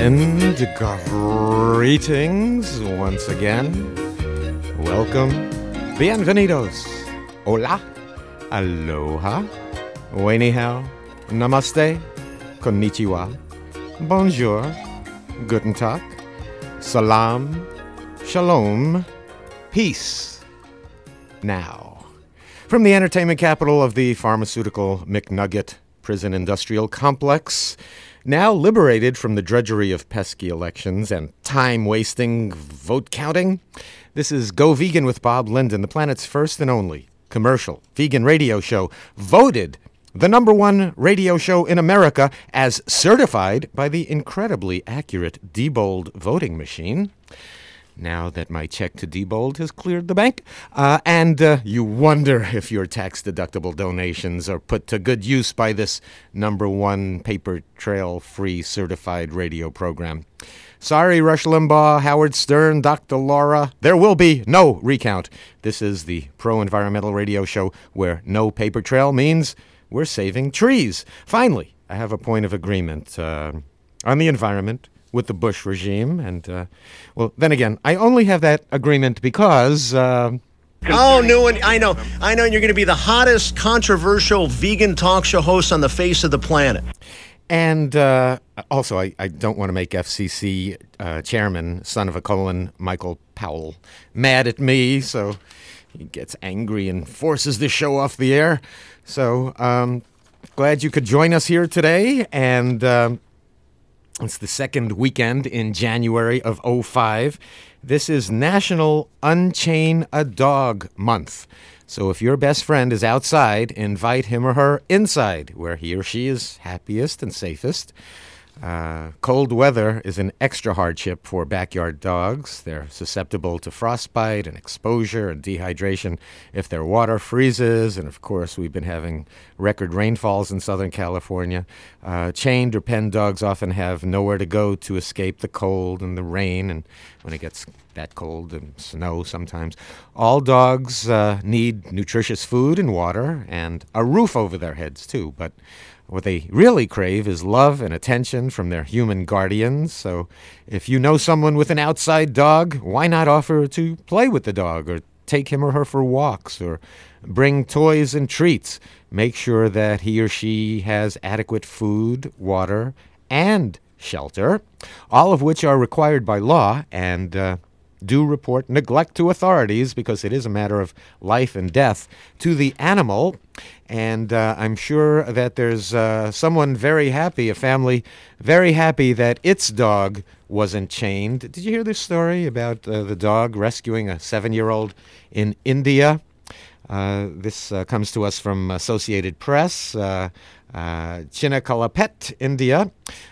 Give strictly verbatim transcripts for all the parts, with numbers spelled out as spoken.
And greetings once again. Welcome. Bienvenidos. Hola. Aloha. Ni hao. Namaste. Konnichiwa. Bonjour. Guten Tag. Salam. Shalom. Peace. Now, from the entertainment capital of the pharmaceutical McNugget prison industrial complex, now liberated from the drudgery of pesky elections and time-wasting vote counting, this is Go Vegan with Bob Linden, the planet's first and only commercial vegan radio show, voted the number one radio show in America as certified by the incredibly accurate Diebold voting machine. Now that my check to Diebold has cleared the bank, uh, and uh, you wonder if your tax-deductible donations are put to good use by this number one paper trail-free certified radio program. Sorry, Rush Limbaugh, Howard Stern, Doctor Laura, there will be no recount. This is the pro-environmental radio show where no paper trail means we're saving trees. Finally, I have a point of agreement uh, on the environment with the Bush regime. And, uh, well, then again, I only have that agreement because... Uh, oh, no, and I know. I know you're going to be the hottest, controversial vegan talk show host on the face of the planet. And uh, also, I, I don't want to make F C C uh, chairman, son of a colon, Michael Powell, mad at me, so he gets angry and forces the show off the air. So, um, glad you could join us here today, and... Um, It's the second weekend in January of oh five. This is National Unchain a Dog Month. So if your best friend is outside, invite him or her inside, where he or she is happiest and safest. Uh, cold weather is an extra hardship for backyard dogs. They're susceptible to frostbite and exposure and dehydration if their water freezes. And, of course, we've been having record rainfalls in Southern California. Uh, chained or penned dogs often have nowhere to go to escape the cold and the rain. And when it gets that cold and snow sometimes, all dogs uh, need nutritious food and water and a roof over their heads, too. But what they really crave is love and attention from their human guardians. So if you know someone with an outside dog, why not offer to play with the dog or take him or her for walks or bring toys and treats? Make sure that he or she has adequate food, water, and shelter, all of which are required by law, and uh, do report neglect to authorities, because it is a matter of life and death to the animal. And uh, I'm sure that there's uh, someone very happy, a family very happy that its dog wasn't chained. Did you hear this story about uh, the dog rescuing a seven-year-old in India? Uh, this uh, comes to us from Associated Press, uh, uh, Chinnakalapet, India.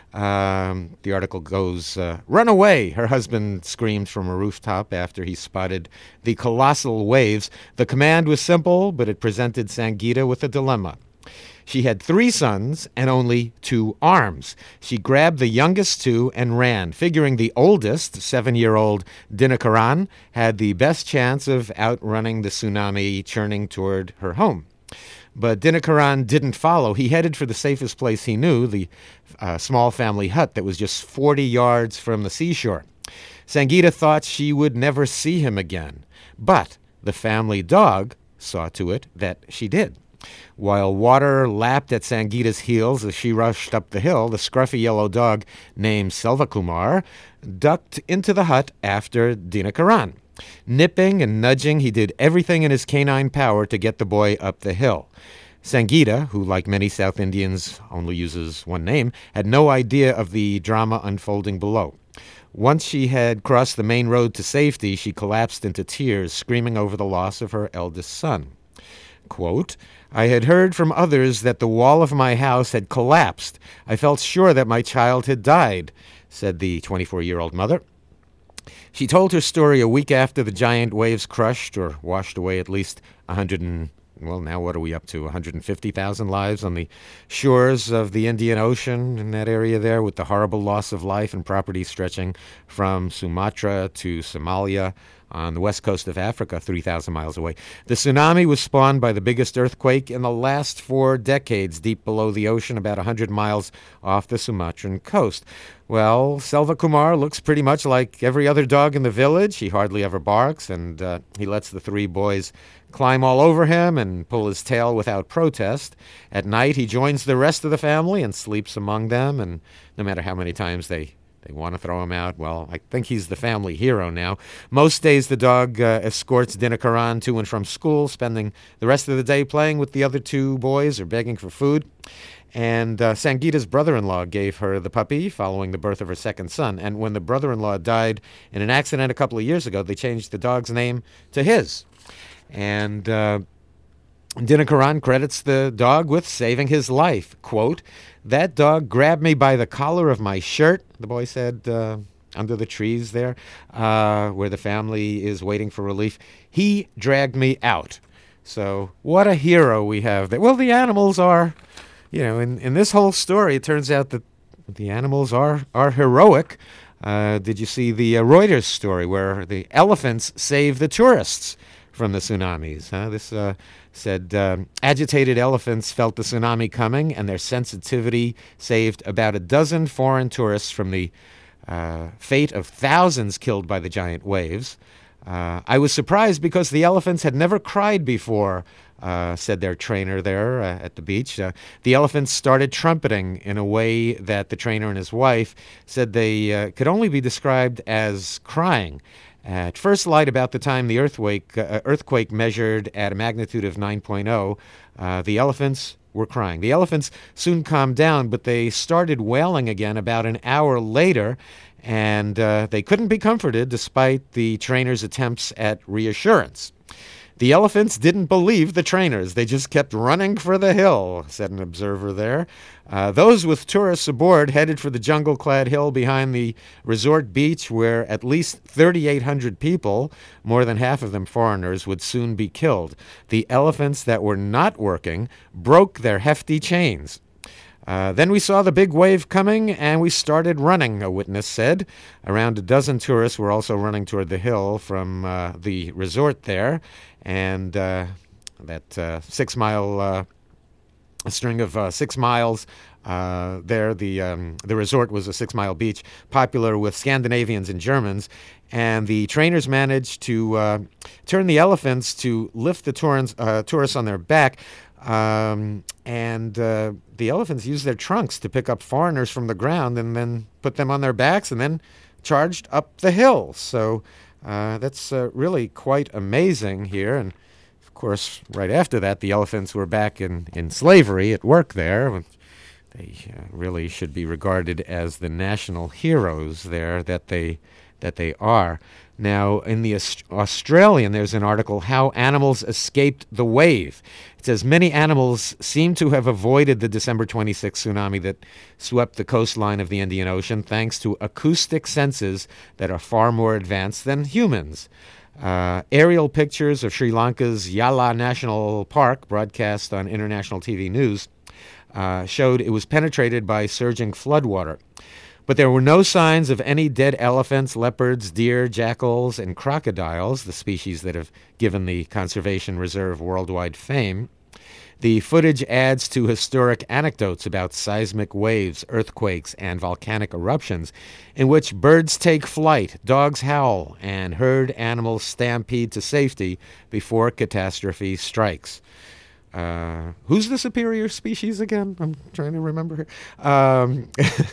Um, the article goes, uh, "Run away," her husband screamed from a rooftop after he spotted the colossal waves. The command was simple, but it presented Sangeeta with a dilemma. She had three sons and only two arms. She grabbed the youngest two and ran, figuring the oldest, seven-year-old Dinakaran, had the best chance of outrunning the tsunami churning toward her home. But Dinakaran didn't follow. He headed for the safest place he knew, the uh, small family hut that was just forty yards from the seashore. Sangeeta thought she would never see him again, but the family dog saw to it that she did. While water lapped at Sangeeta's heels as she rushed up the hill, the scruffy yellow dog named Selvakumar ducked into the hut after Dinakaran. Nipping and nudging, he did everything in his canine power to get the boy up the hill. Sangeeta, who like many South Indians only uses one name, had no idea of the drama unfolding below. Once she had crossed the main road to safety, she collapsed into tears, screaming over the loss of her eldest son. Quote, "I had heard from others that the wall of my house had collapsed. I felt sure that my child had died," said the twenty-four-year-old mother. She told her story a week after the giant waves crushed or washed away at least one hundred and, well, now what are we up to, one hundred fifty thousand lives on the shores of the Indian Ocean in that area there, with the horrible loss of life and property stretching from Sumatra to Somalia on the west coast of Africa, three thousand miles away. The tsunami was spawned by the biggest earthquake in the last four decades, deep below the ocean, about one hundred miles off the Sumatran coast. Well, Selva Kumar looks pretty much like every other dog in the village. He hardly ever barks, and uh, he lets the three boys climb all over him and pull his tail without protest. At night, he joins the rest of the family and sleeps among them, and no matter how many times they, they want to throw him out, well, I think he's the family hero now. Most days, the dog uh, escorts Dinakaran to and from school, spending the rest of the day playing with the other two boys or begging for food. And uh, Sangeeta's brother-in-law gave her the puppy following the birth of her second son. And when the brother-in-law died in an accident a couple of years ago, they changed the dog's name to his. And uh, Dinakaran credits the dog with saving his life. Quote, "That dog grabbed me by the collar of my shirt," the boy said uh, under the trees there, uh, where the family is waiting for relief. "He dragged me out." So what a hero we have there. Well, the animals are, you know, in, in this whole story, it turns out that the animals are, are heroic. Uh, did you see the uh, Reuters story where the elephants save the tourists from the tsunamis? Huh? This uh, said um, agitated elephants felt the tsunami coming, and their sensitivity saved about a dozen foreign tourists from the uh, fate of thousands killed by the giant waves. Uh, I was surprised because the elephants had never cried before, uh, said their trainer there uh, at the beach. Uh, the elephants started trumpeting in a way that the trainer and his wife said they uh, could only be described as crying. At first light, about the time the earthquake, uh, earthquake measured at a magnitude of nine point oh, uh, the elephants were crying. The elephants soon calmed down, but they started wailing again about an hour later, and uh, they couldn't be comforted despite the trainer's attempts at reassurance. The elephants didn't believe the trainers. They just kept running for the hill, said an observer there. Uh, those with tourists aboard headed for the jungle-clad hill behind the resort beach where at least thirty-eight hundred people, more than half of them foreigners, would soon be killed. The elephants that were not working broke their hefty chains. Uh, then we saw the big wave coming, and we started running, a witness said. Around a dozen tourists were also running toward the hill from uh, the resort there, and uh, that uh, six-mile uh, string of uh, six miles uh, there. The um, the resort was a six-mile beach, popular with Scandinavians and Germans, and the trainers managed to uh, turn the elephants to lift the tourists, uh, tourists on their back. Um, and uh, the elephants used their trunks to pick up foreigners from the ground and then put them on their backs and then charged up the hill. So uh, that's uh, really quite amazing here. And, of course, right after that, the elephants were back in, in slavery at work there. They uh, really should be regarded as the national heroes there that they that they are. Now, in the Aust- Australian, there's an article, How Animals Escaped the Wave. It says, many animals seem to have avoided the December twenty-sixth tsunami that swept the coastline of the Indian Ocean thanks to acoustic senses that are far more advanced than humans. Uh, aerial pictures of Sri Lanka's Yala National Park, broadcast on international T V news, uh, showed it was penetrated by surging floodwater. But there were no signs of any dead elephants, leopards, deer, jackals, and crocodiles, the species that have given the conservation reserve worldwide fame. The footage adds to historic anecdotes about seismic waves, earthquakes, and volcanic eruptions, in which birds take flight, dogs howl, and herd animals stampede to safety before catastrophe strikes. Uh, who's the superior species again? I'm trying to remember here. Um,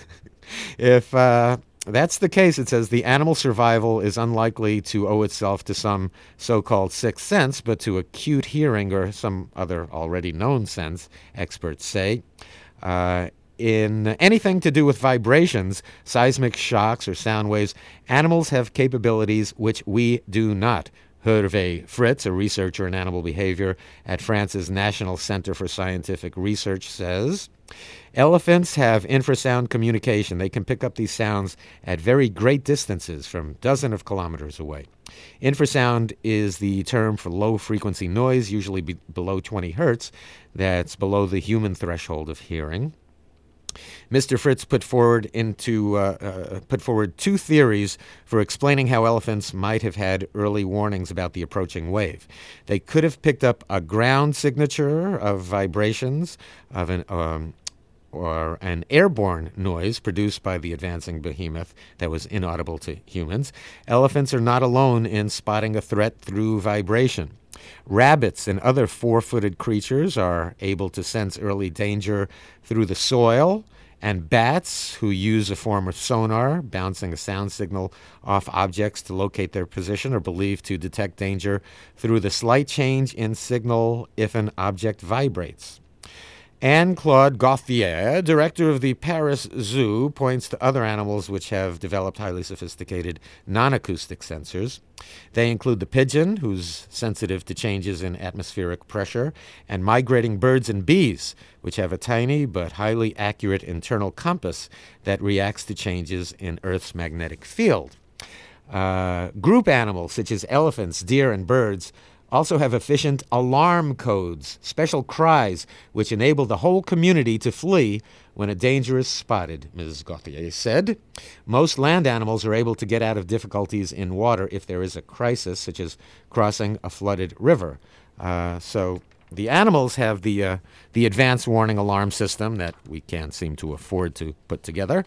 If uh, that's the case, it says the animal survival is unlikely to owe itself to some so-called sixth sense, but to acute hearing or some other already known sense, experts say. Uh, in anything to do with vibrations, seismic shocks, or sound waves, animals have capabilities which we do not. Hervé Fritz, a researcher in animal behavior at France's National Center for Scientific Research, says, elephants have infrasound communication. They can pick up these sounds at very great distances from dozens of kilometers away. Infrasound is the term for low-frequency noise, usually be below twenty hertz. That's below the human threshold of hearing. Mister Fritz put forward into uh, uh, put forward two theories for explaining how elephants might have had early warnings about the approaching wave. They could have picked up a ground signature of vibrations of an um, or an airborne noise produced by the advancing behemoth that was inaudible to humans. Elephants are not alone in spotting a threat through vibration. Rabbits and other four-footed creatures are able to sense early danger through the soil, and bats, who use a form of sonar, bouncing a sound signal off objects to locate their position, are believed to detect danger through the slight change in signal if an object vibrates. Anne-Claude Gauthier, director of the Paris Zoo, points to other animals which have developed highly sophisticated non-acoustic sensors. They include the pigeon, who's sensitive to changes in atmospheric pressure, and migrating birds and bees, which have a tiny but highly accurate internal compass that reacts to changes in Earth's magnetic field. Uh, group animals, such as elephants, deer, and birds, also have efficient alarm codes, special cries, which enable the whole community to flee when a danger is spotted, Miz Gauthier said. Most land animals are able to get out of difficulties in water if there is a crisis, such as crossing a flooded river. Uh, so the animals have the uh, the advanced warning alarm system that we can't seem to afford to put together.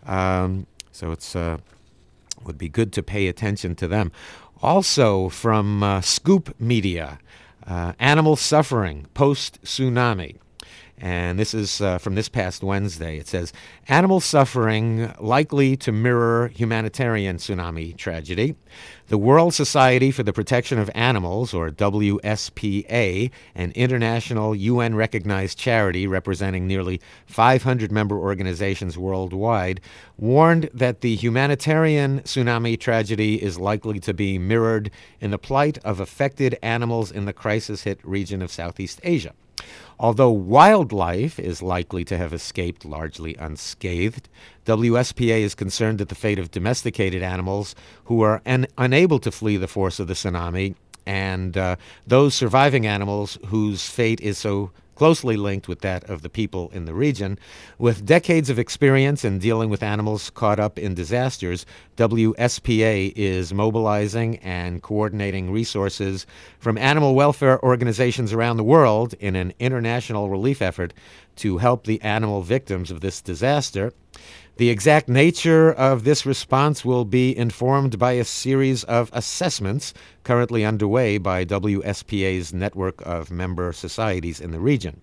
Um, so it's uh, would be good to pay attention to them. Also from uh, Scoop Media, uh, Animal Suffering Post-Tsunami. And this is uh, from this past Wednesday. It says, animal suffering likely to mirror humanitarian tsunami tragedy. The World Society for the Protection of Animals, or W S P A, an international U N-recognized charity representing nearly five hundred member organizations worldwide, warned that the humanitarian tsunami tragedy is likely to be mirrored in the plight of affected animals in the crisis-hit region of Southeast Asia. Although wildlife is likely to have escaped largely unscathed, W S P A is concerned at the fate of domesticated animals who are un- unable to flee the force of the tsunami, and uh, those surviving animals whose fate is so closely linked with that of the people in the region. With decades of experience in dealing with animals caught up in disasters, W S P A is mobilizing and coordinating resources from animal welfare organizations around the world in an international relief effort to help the animal victims of this disaster. The exact nature of this response will be informed by a series of assessments currently underway by W S P A's network of member societies in the region.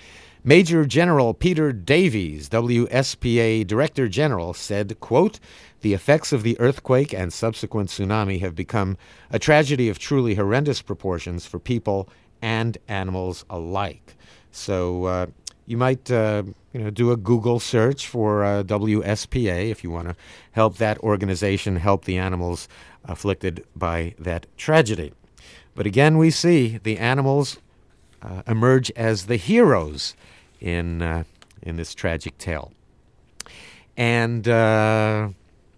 Major General Peter Davies, W S P A Director General, said, quote, "The effects of the earthquake and subsequent tsunami have become a tragedy of truly horrendous proportions for people and animals alike." So uh, you might uh, you know, do a Google search for uh, W S P A if you want to help that organization help the animals afflicted by that tragedy. But again, we see the animals uh, emerge as the heroes in uh, in this tragic tale. And uh,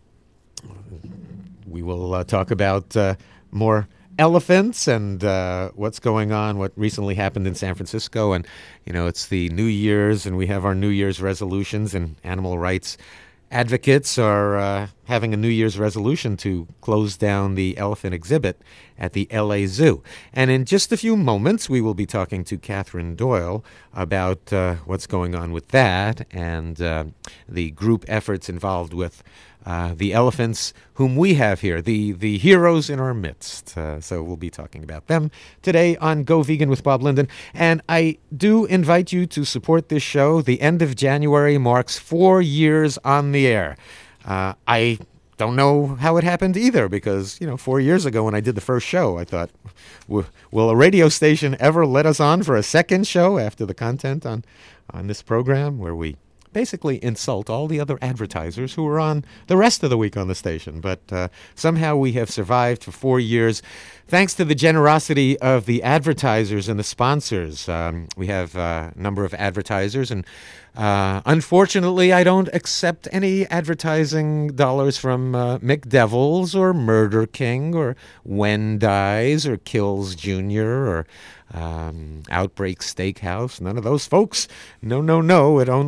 we will uh, talk about uh, more elephants and uh, what's going on, what recently happened in San Francisco. And, you know, it's the New Year's, and we have our New Year's resolutions, and animal rights advocates are uh, having a New Year's resolution to close down the elephant exhibit at the L A Zoo. And in just a few moments, we will be talking to Catherine Doyle about uh, what's going on with that and uh, the group efforts involved with Uh, the elephants whom we have here, the, the heroes in our midst. Uh, so we'll be talking about them today on Go Vegan with Bob Linden. And I do invite you to support this show. The end of January marks four years on the air. Uh, I don't know how it happened either, because, you know, four years ago when I did the first show, I thought, will a radio station ever let us on for a second show after the content on, on this program where we basically insult all the other advertisers who were on the rest of the week on the station. But uh, somehow we have survived for four years thanks to the generosity of the advertisers and the sponsors. Um, we have uh, a number of advertisers, and uh, unfortunately I don't accept any advertising dollars from uh, McDevils or Murder King or Wendy's or Kills Junior or Um, Outbreak Steakhouse. None of those folks. No, no, no. It only is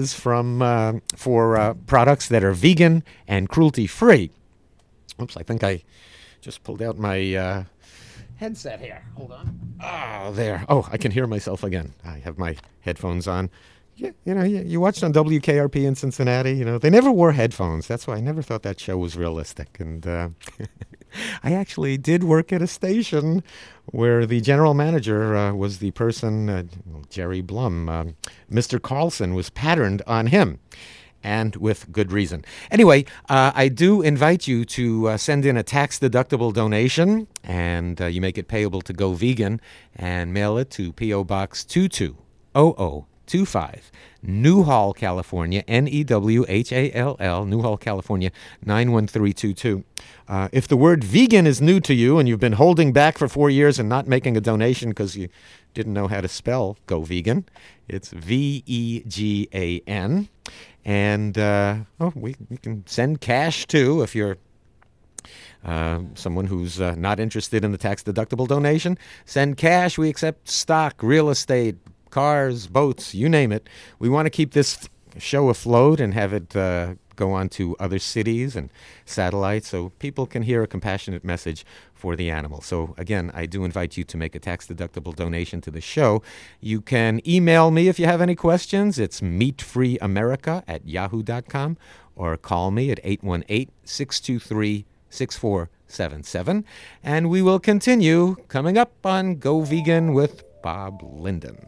is from uh, for uh, products that are vegan and cruelty-free. Oops, I think I just pulled out my uh, headset here. Hold on. Ah, there. Oh, I can hear myself again. I have my headphones on. Yeah, you know, you, you watched on W K R P in Cincinnati. You know, they never wore headphones. That's why I never thought that show was realistic. And uh, I actually did work at a station where the general manager uh, was the person, uh, Jerry Blum. Uh, Mister Carlson was patterned on him, and with good reason. Anyway, uh, I do invite you to uh, send in a tax-deductible donation, and uh, you make it payable to Go Vegan, and mail it to P O. Box two two zero zero two five, Newhall, California, N E W H A L L, Newhall, California, nine one three two two. Uh, if the word vegan is new to you and you've been holding back for four years and not making a donation because you didn't know how to spell Go Vegan, it's V E G A N. And uh, oh, we, we can send cash, too, if you're uh, someone who's uh, not interested in the tax-deductible donation. Send cash. We accept stock, real estate, cars, boats, you name it. We want to keep this show afloat and have it uh, go on to other cities and satellites so people can hear a compassionate message for the animal. So again, I do invite you to make a tax-deductible donation to the show. You can email me if you have any questions. It's meatfreeamerica at yahoo dot com, or call me at eight one eight, six two three, six four seven seven. And we will continue coming up on Go Vegan with Bob Linden.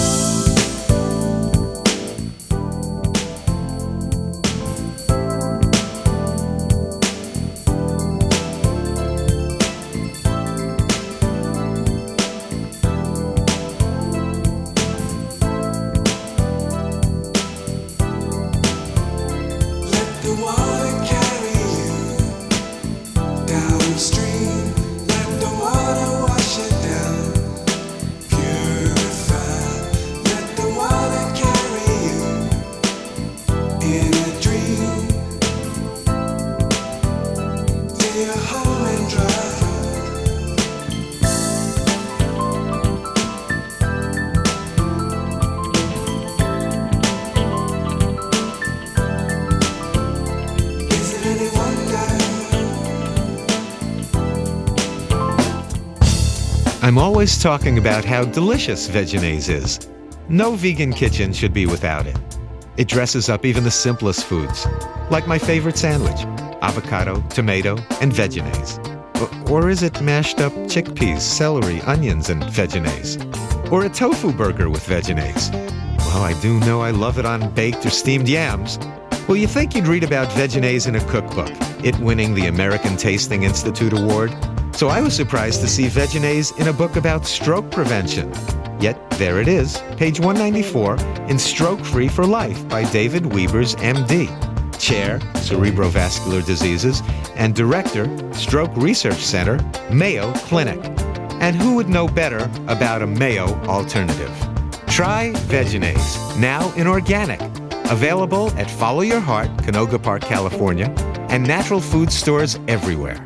I'm always talking about how delicious Vegenaise is. No vegan kitchen should be without it. It dresses up even the simplest foods, like my favorite sandwich, avocado, tomato, and Vegenaise. Or is it mashed up chickpeas, celery, onions, and Vegenaise? Or a tofu burger with Vegenaise? Well, I do know I love it on baked or steamed yams. Well, you think you'd read about Vegenaise in a cookbook, it winning the American Tasting Institute Award? So I was surprised to see Vegenaise in a book about stroke prevention. Yet there it is, page one ninety-four, in Stroke Free for Life by David Wiebers, M D, Chair, Cerebrovascular Diseases, and Director, Stroke Research Center, Mayo Clinic. And who would know better about a Mayo alternative? Try Vegenaise, now in organic. Available at Follow Your Heart, Canoga Park, California, and natural food stores everywhere.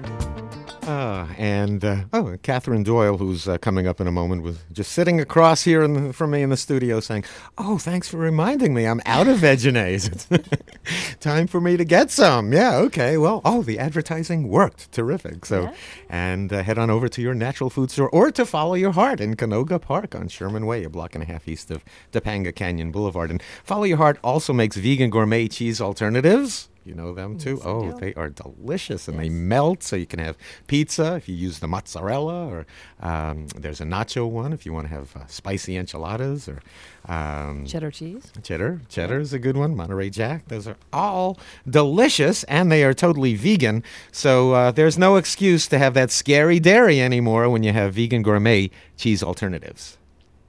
Uh, and, uh, oh, Catherine Doyle, who's uh, coming up in a moment, was just sitting across here in the, from me in the studio saying, oh, thanks for reminding me. I'm out of Vegenaise. It's time for me to get some. Yeah, okay. Well, oh, the advertising worked. Terrific. So, yeah. And uh, head on over to your natural food store or to Follow Your Heart in Canoga Park on Sherman Way, a block and a half east of Topanga Canyon Boulevard. And Follow Your Heart also makes vegan gourmet cheese alternatives. You know them too? Yes, oh, they are delicious, and yes. They melt, so you can have pizza if you use the mozzarella, or um, there's a nacho one if you want to have uh, spicy enchiladas, or um, cheddar cheese. Cheddar. Cheddar is a good one. Monterey Jack. Those are all delicious, and they are totally vegan, so uh, there's no excuse to have that scary dairy anymore when you have vegan gourmet cheese alternatives.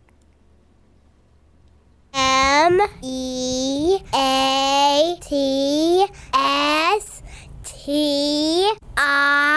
M E A T S T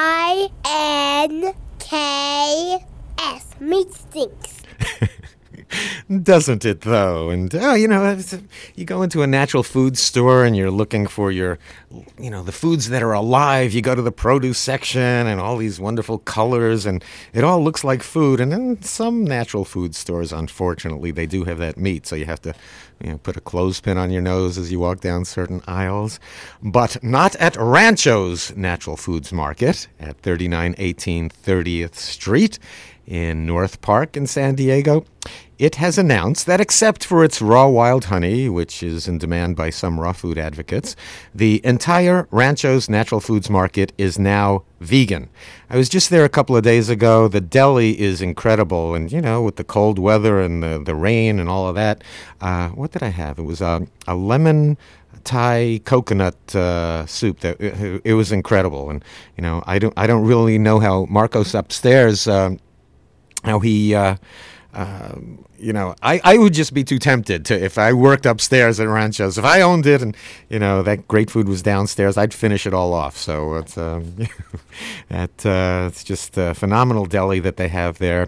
I N K S. Meat stinks. Doesn't it, though? And, oh, you know, it's, you go into a natural food store and you're looking for your, you know, the foods that are alive. You go to the produce section and all these wonderful colors, and it all looks like food. And in some natural food stores, unfortunately, they do have that meat, so you have to, you know, put a clothespin on your nose as you walk down certain aisles. But not at Rancho's Natural Foods Market at thirty-nine eighteen thirtieth Street in North Park in San Diego. It has announced that except for its raw wild honey, which is in demand by some raw food advocates, the entire Rancho's Natural Foods Market is now vegan. I was just there a couple of days ago. The deli is incredible. And, you know, with the cold weather and the, the rain and all of that, uh, what did I have? It was a, a lemon Thai coconut uh, soup. That it, it was incredible. And, you know, I don't, I don't really know how Marcos upstairs, uh, how he... Uh, Uh, you know, I, I would just be too tempted to, if I worked upstairs at Rancho's, if I owned it and, you know, that great food was downstairs, I'd finish it all off. So it's, um, that, uh, it's just a phenomenal deli that they have there.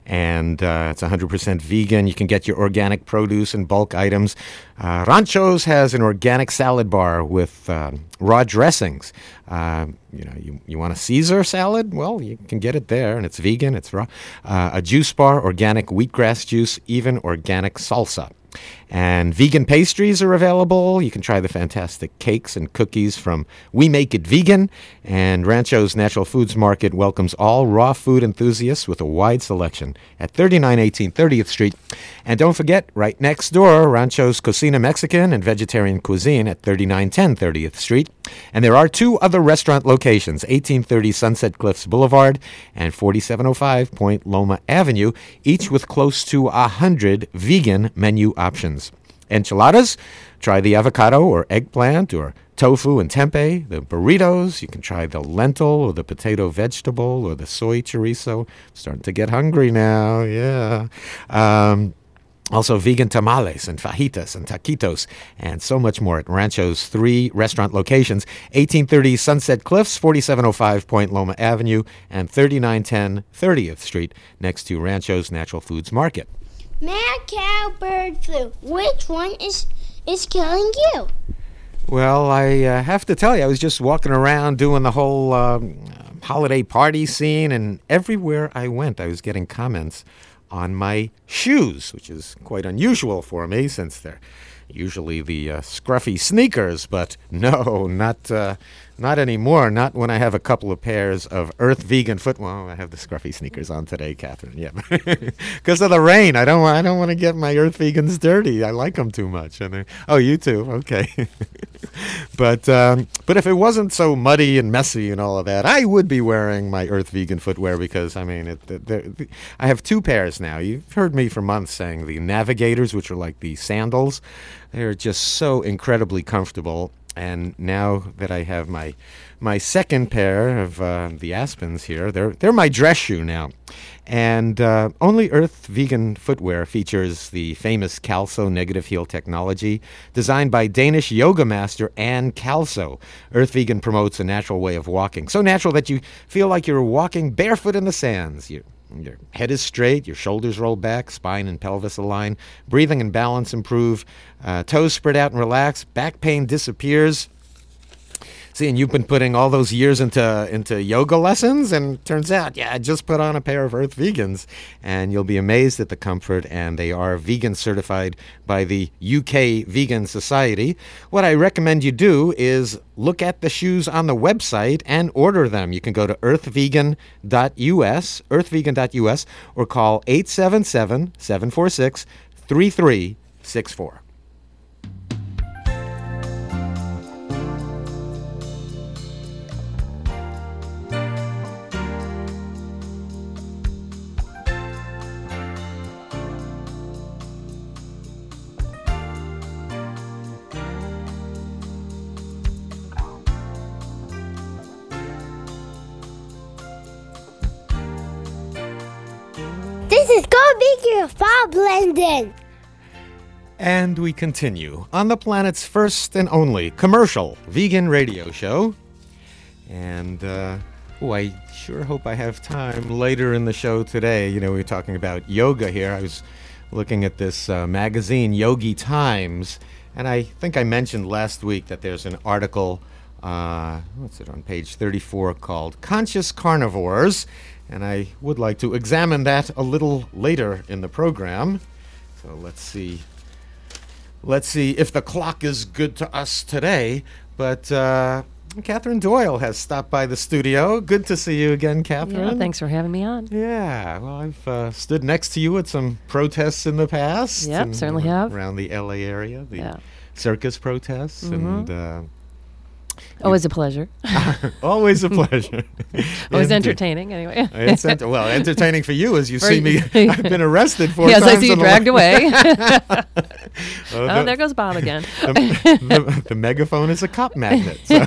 And uh, it's one hundred percent vegan. You can get your organic produce and bulk items. Uh, Rancho's has an organic salad bar with uh, raw dressings. Uh, you know, you, you want a Caesar salad? Well, you can get it there, and it's vegan, it's raw. Uh, a juice bar, organic wheatgrass juice, even organic salsa. And vegan pastries are available. You can try the fantastic cakes and cookies from We Make It Vegan. And Rancho's Natural Foods Market welcomes all raw food enthusiasts with a wide selection at thirty-nine eighteen thirtieth Street. And don't forget, right next door, Rancho's Cocina Mexican and Vegetarian Cuisine at thirty-nine ten thirtieth Street. And there are two other restaurant locations, eighteen thirty Sunset Cliffs Boulevard and forty-seven oh five Point Loma Avenue, each with close to one hundred vegan menu options. Enchiladas, try the avocado or eggplant or tofu and tempeh. The burritos, you can try the lentil or the potato vegetable or the soy chorizo. Starting to get hungry now, yeah. Um, Also, vegan tamales and fajitas and taquitos and so much more at Rancho's three restaurant locations, eighteen thirty Sunset Cliffs, forty-seven oh five Point Loma Avenue, and thirty-nine ten thirtieth Street next to Rancho's Natural Foods Market. Mad cow, bird flu. Which one is is killing you? Well, I uh, have to tell you, I was just walking around doing the whole um, holiday party scene, and everywhere I went, I was getting comments on my shoes, which is quite unusual for me since they're usually the uh, scruffy sneakers, but no, not uh, not anymore. Not when I have a couple of pairs of Earth Vegan foot. Well, I have the scruffy sneakers on today, Catherine. Yeah, because of the rain. I don't. I don't want to get my Earth Vegans dirty. I like them too much. And oh, you too. Okay. but um, but if it wasn't so muddy and messy and all of that, I would be wearing my Earth Vegan footwear because I mean, it, it, it, I have two pairs now. You've heard me for months saying the Navigators, which are like the sandals. They're just so incredibly comfortable. And now that I have my my second pair of uh, the Aspens here, they're they're my dress shoe now. And uh, Only Earth Vegan footwear features the famous Calso negative heel technology designed by Danish yoga master Anne Calso. Earth Vegan promotes a natural way of walking, so natural that you feel like you're walking barefoot in the sands. You Your head is straight, your shoulders roll back, spine and pelvis align, breathing and balance improve, uh, toes spread out and relax, back pain disappears. See, and you've been putting all those years into into yoga lessons, and it turns out, yeah, just put on a pair of Earth Vegans, and you'll be amazed at the comfort, and they are vegan certified by the U K Vegan Society. What I recommend you do is look at the shoes on the website and order them. You can go to earth vegan dot U S, earth vegan dot U S, or call eight seven seven, seven four six, three three six four. This is Go Big Bob Blendon. And we continue on the planet's first and only commercial vegan radio show. And, uh, oh, I sure hope I have time later in the show today. You know, we were talking about yoga here. I was looking at this uh, magazine, Yogi Times, and I think I mentioned last week that there's an article, uh, what's it, on page thirty-four, called Conscious Carnivores, and I would like to examine that a little later in the program. So let's see. Let's see if the clock is good to us today, but uh, Catherine Doyle has stopped by the studio. Good to see you again, Catherine. Yeah, thanks for having me on. Yeah, well, I've uh, stood next to you at some protests in the past. Yep, and certainly have. Around the L A area, the Yeah. circus protests, Mhm. and uh, Always a pleasure. always a pleasure. Always Indeed. entertaining, anyway. It's enter- well, entertaining for you as you For see me. you. I've been arrested four yes, times. I see you in the dragged la- away. Oh, oh, the- there goes Bob again. the, the, the megaphone is a cop magnet. So.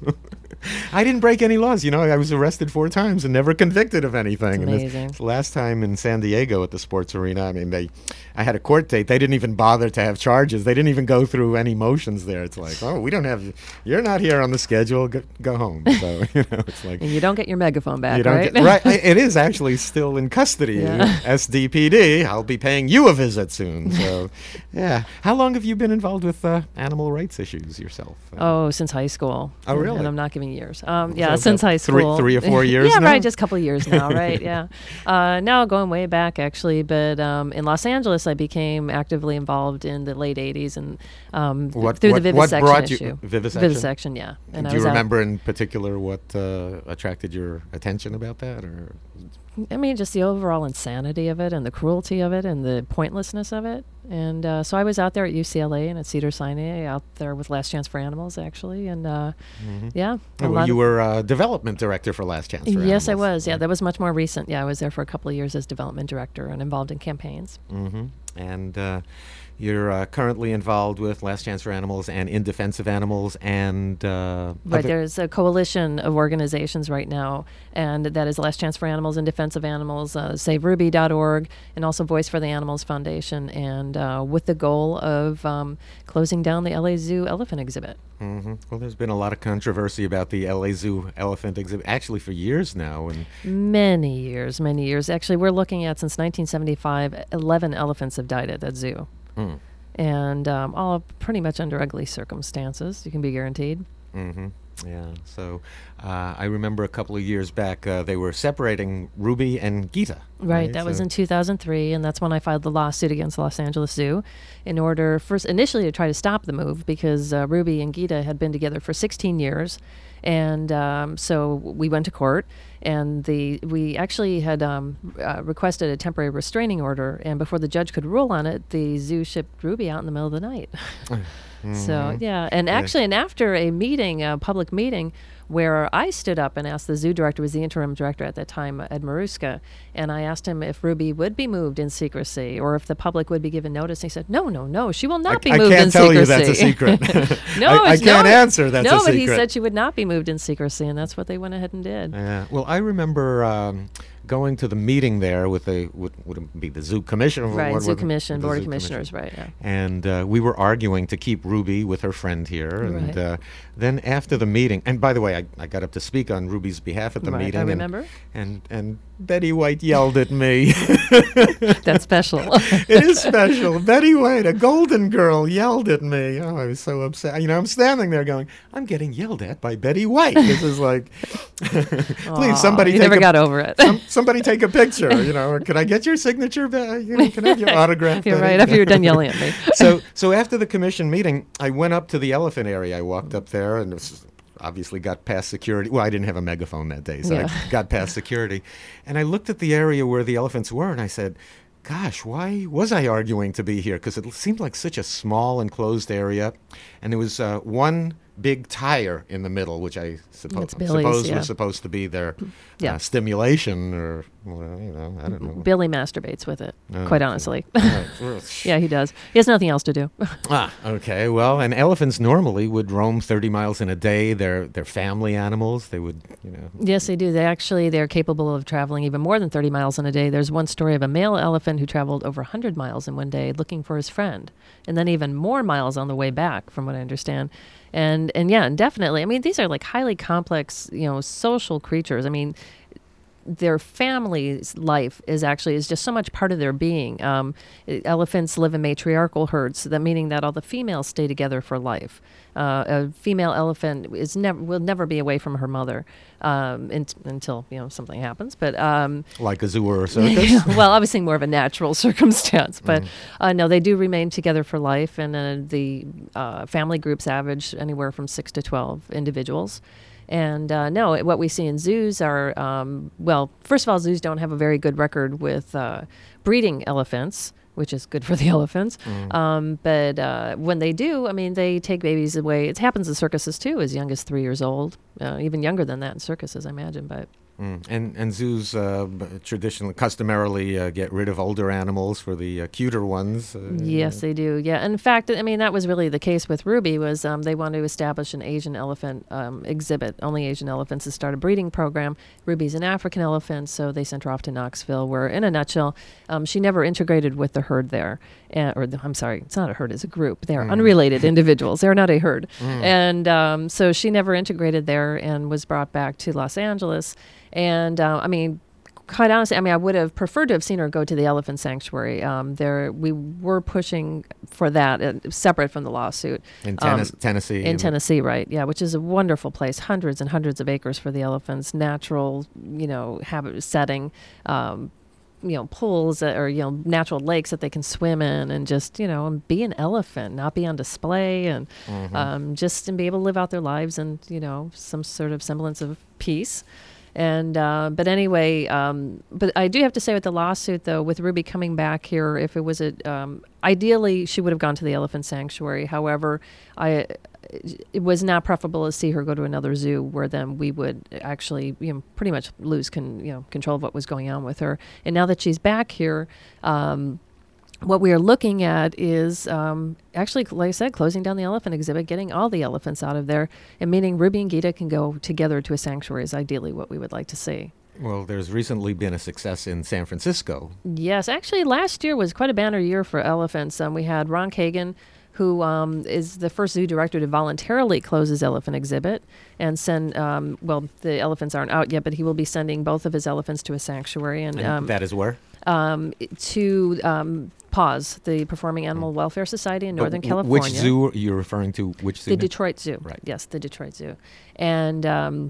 I didn't break any laws. You know, I was arrested four times and never convicted of anything. That's And this- amazing. this last time in San Diego at the sports arena, I mean, they, I had a court date. They didn't even bother to have charges. They didn't even go through any motions there. It's like, oh, we don't have, you're not here on the schedule. Go, go home. So, you know, it's like. And you don't get your megaphone back, You don't right? get, right. I- It is actually still in custody. Yeah. S D P D. I'll be paying you a visit soon. So, yeah. How long have you been involved with uh, animal rights issues yourself? Uh, Oh, since high school. Oh, And- really? And I'm not giving years. Um, yeah, So since about high three- school. three or four years yeah, now? right. Just a couple of years now, right? Yeah. Uh, now going way back, actually. But um, in Los Angeles, I became actively involved in the late eighties and um, What- through what- the what vivisection brought you- issue. vivisection? Vivisection, yeah. And I Do you was out- remember in particular what uh, attracted your attention about that? Or I mean, just the overall insanity of it and the cruelty of it and the pointlessness of it. And uh, so I was out there at U C L A and at Cedars-Sinai, out there with Last Chance for Animals, actually. And uh, yeah. a Oh, well, lot you of- were uh, development director for Last Chance for Yes, I Animals. was. Yeah, that was much more recent. Yeah, I was there for a couple of years as development director and involved in campaigns. Mm-hmm. And uh, you're uh, currently involved with Last Chance for Animals and In Defense of Animals and uh, Right, other- there's a coalition of organizations right now, and that is Last Chance for Animals, In Defense of Animals, uh, Save Ruby dot org, and also Voice for the Animals Foundation, and uh, with the goal of um, closing down the L A Zoo elephant exhibit. hmm Well, there's been a lot of controversy about the L A Zoo elephant exhibit, actually for years now. And Many years, many years. Actually, we're looking at, since nineteen seventy-five, eleven elephants have died at that zoo. mm, And um, all pretty much under ugly circumstances, you can be guaranteed. hmm yeah, so uh, I remember a couple of years back uh, they were separating Ruby and Gita. Right, that was So- in two thousand three, and that's when I filed the lawsuit against Los Angeles Zoo in order, first initially to try to stop the move because uh, Ruby and Gita had been together for sixteen years, and um, so we went to court, and the we actually had um, uh, requested a temporary restraining order, and before the judge could rule on it, the zoo shipped Ruby out in the middle of the night. So yeah, and actually, and after a meeting, a public meeting, where I stood up and asked the zoo director, was the interim director at that time, Ed Maruska, and I asked him if Ruby would be moved in secrecy or if the public would be given notice. And he said, "No, no, no, she will not I, be I moved can't in tell secrecy." you that's a secret. no, I, I it's- can't no, answer that's no, a but secret. he said she would not be moved in secrecy, and that's what they went ahead and did. Yeah. Well, I remember um, going to the meeting there with the would, would it be the zoo commissioner? Right, What- zoo what- commission, the board of zoo commissioners, commission. right? Yeah. And uh, we were arguing to keep Ruby with her friend here. And Right. uh, then after the meeting, and by the way, I, I got up to speak on Ruby's behalf at the Right, I meeting. and- remember. And, and Betty White yelled at me. That's special. It is special. Betty White, a golden girl, yelled at me. Oh, I was so upset. You know, I'm standing there going, I'm getting yelled at by Betty White. This is like, Aw, please, somebody you take never a, got over it. some, somebody take a picture. You know, or can I get your signature? Be- you know, can I have your autograph? You're Betty? right. After you're done yelling at me. so, so after the commission meeting, I went up to the elephant area. I walked up there and it was obviously got past security. Well, I didn't have a megaphone that day, so Yeah. I got past security. And I looked at the area where the elephants were, and I said, gosh, why was I arguing to be here? Because it seemed like such a small enclosed area. And there was uh, one big tire in the middle, which I suppo- It's Billy's, suppose yeah. was supposed to be their Yeah. uh, stimulation or, well, you know, I don't know. Billy masturbates with it, Oh, quite okay. honestly. All right. Well, Yeah, he does. He has nothing else to do. Ah, okay. Well, and elephants normally would roam thirty miles in a day. They're they're family animals. They would, you know. Yes, they do. They actually they're capable of traveling even more than thirty miles in a day. There's one story of a male elephant who traveled over one hundred miles in one day looking for his friend, and then even more miles on the way back, from what I understand. And and yeah, and definitely. I mean, these are like highly complex, you know, social creatures. I mean, their family's life is actually is just so much part of their being. Um, elephants live in matriarchal herds, that meaning that all the females stay together for life. Uh, a female elephant is never will never be away from her mother um, in, until you know something happens. But um, like a zoo or a circus. well, obviously more of a natural circumstance. But Mm. uh, no, they do remain together for life, and uh, the uh, family groups average anywhere from six to twelve individuals. And uh, no, it- what we see in zoos are, um, well, first of all, zoos don't have a very good record with uh, breeding elephants, which is good for the elephants. Um, but uh, when they do, I mean, they take babies away. It happens in circuses too, as young as three years old, uh, even younger than that in circuses, I imagine. But Mm. And and zoos uh, b- traditionally, customarily uh, get rid of older animals for the uh, cuter ones. Uh, yes, they do. Yeah, in fact, I mean that was really the case with Ruby. Was um, they wanted to establish an Asian elephant um, exhibit, only Asian elephants, to start a breeding program. Ruby's an African elephant, so they sent her off to Knoxville, where, in a nutshell, um, she never integrated with the herd there. Uh, or the, I'm sorry, it's not a herd; it's a group. They are Mm. unrelated individuals. They are not a herd, Mm. and um, so she never integrated there and was brought back to Los Angeles. And uh, I mean, quite honestly, I mean, I would have preferred to have seen her go to the elephant sanctuary. Um, there, we were pushing for that, uh, separate from the lawsuit. in Um, Tennes- Tennessee. In Tennessee, right? Yeah, which is a wonderful place. Hundreds and hundreds of acres for the elephants. Natural, you know, habit setting. Um, you know, pools that, or you know, natural lakes that they can swim in, and just you know, and be an elephant, not be on display, and Mhm. um, just and be able to live out their lives and you know, some sort of semblance of peace. And uh, but anyway, um, but I do have to say with the lawsuit though, with Ruby coming back here, if it was a um, ideally she would have gone to the elephant sanctuary. However, I it was not preferable to see her go to another zoo where then we would actually you know pretty much lose con, you know control of what was going on with her. And now that she's back here. Um, What we are looking at is um, actually, like I said, closing down the elephant exhibit, getting all the elephants out of there, and meaning Ruby and Gita can go together to a sanctuary is ideally what we would like to see. Well, there's recently been a success in San Francisco. Yes, actually, last year was quite a banner year for elephants. Um, we had Ron Kagan, who um, is the first zoo director to voluntarily close his elephant exhibit and send, um, well, the elephants aren't out yet, but he will be sending both of his elephants to a sanctuary. And, And um, that is where? um, to um, PAWS, the Performing Animal Welfare Society in But Northern w- California. Which zoo are you referring to? Which zoo? The now? Detroit Zoo. Right. Yes, the Detroit Zoo. And um,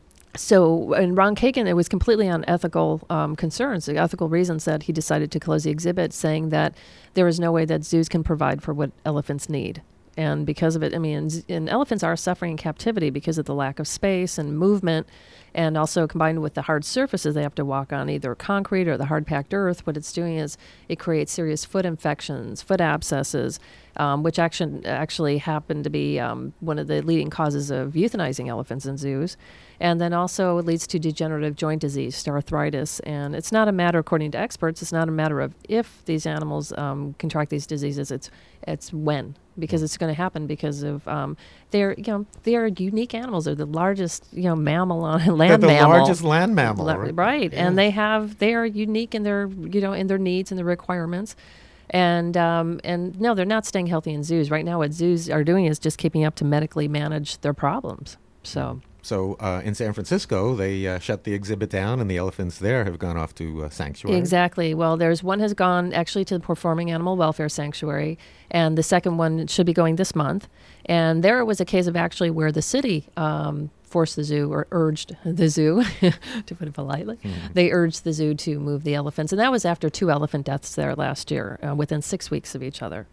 so, and Ron Kagan, it was completely on ethical um, concerns, the ethical reasons that he decided to close the exhibit, saying that there is no way that zoos can provide for what elephants need. And because of it, I mean, and, z- and elephants are suffering in captivity because of the lack of space and movement, and also combined with the hard surfaces they have to walk on, either concrete or the hard packed earth. What it's doing is it creates serious foot infections, foot abscesses, um, which actually actually happen to be um, one of the leading causes of euthanizing elephants in zoos. And then also it leads to degenerative joint disease, to arthritis. And it's not a matter, according to experts, it's not a matter of if these animals um, contract these diseases, it's it's when, because it's going to happen because of um, they're you know they're unique animals. They're the largest you know mammal on land They're the mammal. largest land mammal. La- right? right, Yeah. and they have they are unique in their you know in their needs and their requirements, and um, and no, they're not staying healthy in zoos right now. What zoos are doing is just keeping up to medically manage their problems. So So uh, in San Francisco, they uh, shut the exhibit down, and the elephants there have gone off to uh, sanctuary. exactly. Well, there's one has gone actually to the Performing Animal Welfare Sanctuary, and the second one should be going this month. And there it was a case of actually where the city um, forced the zoo or urged the zoo, to put it politely, Mhm. they urged the zoo to move the elephants. And that was after two elephant deaths there last year, uh, within six weeks of each other.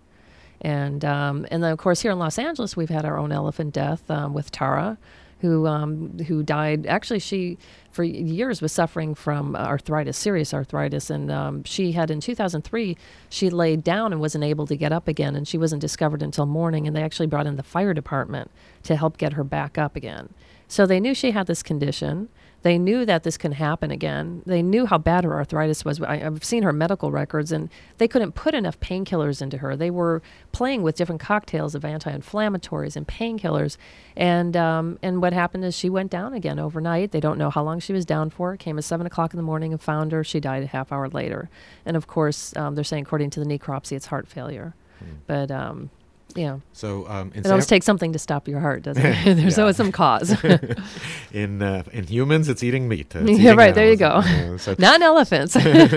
And um, and then, of course, here in Los Angeles, we've had our own elephant death um, with Tara, who um, who died. Actually, she, for years, was suffering from arthritis, serious arthritis. And um, she had, in two thousand three, she laid down and wasn't able to get up again. And she wasn't discovered until morning. And they actually brought in the fire department to help get her back up again. So they knew she had this condition. They knew that this can happen again. They knew how bad her arthritis was. I, I've seen her medical records, and they couldn't put enough painkillers into her. They were playing with different cocktails of anti-inflammatories and painkillers. And um, and what happened is she went down again overnight. They don't know how long she was down for. It came at seven o'clock in the morning and found her. She died a half hour later. And, of course, um, they're saying, according to the necropsy, it's heart failure. Hmm. But... Um, Yeah. So um, in It always San- takes something to stop your heart, doesn't it? There's Yeah. always some cause. in uh, in humans, it's eating meat. Uh, it's Yeah, eating right. There you go. animals, uh, so Not in elephants.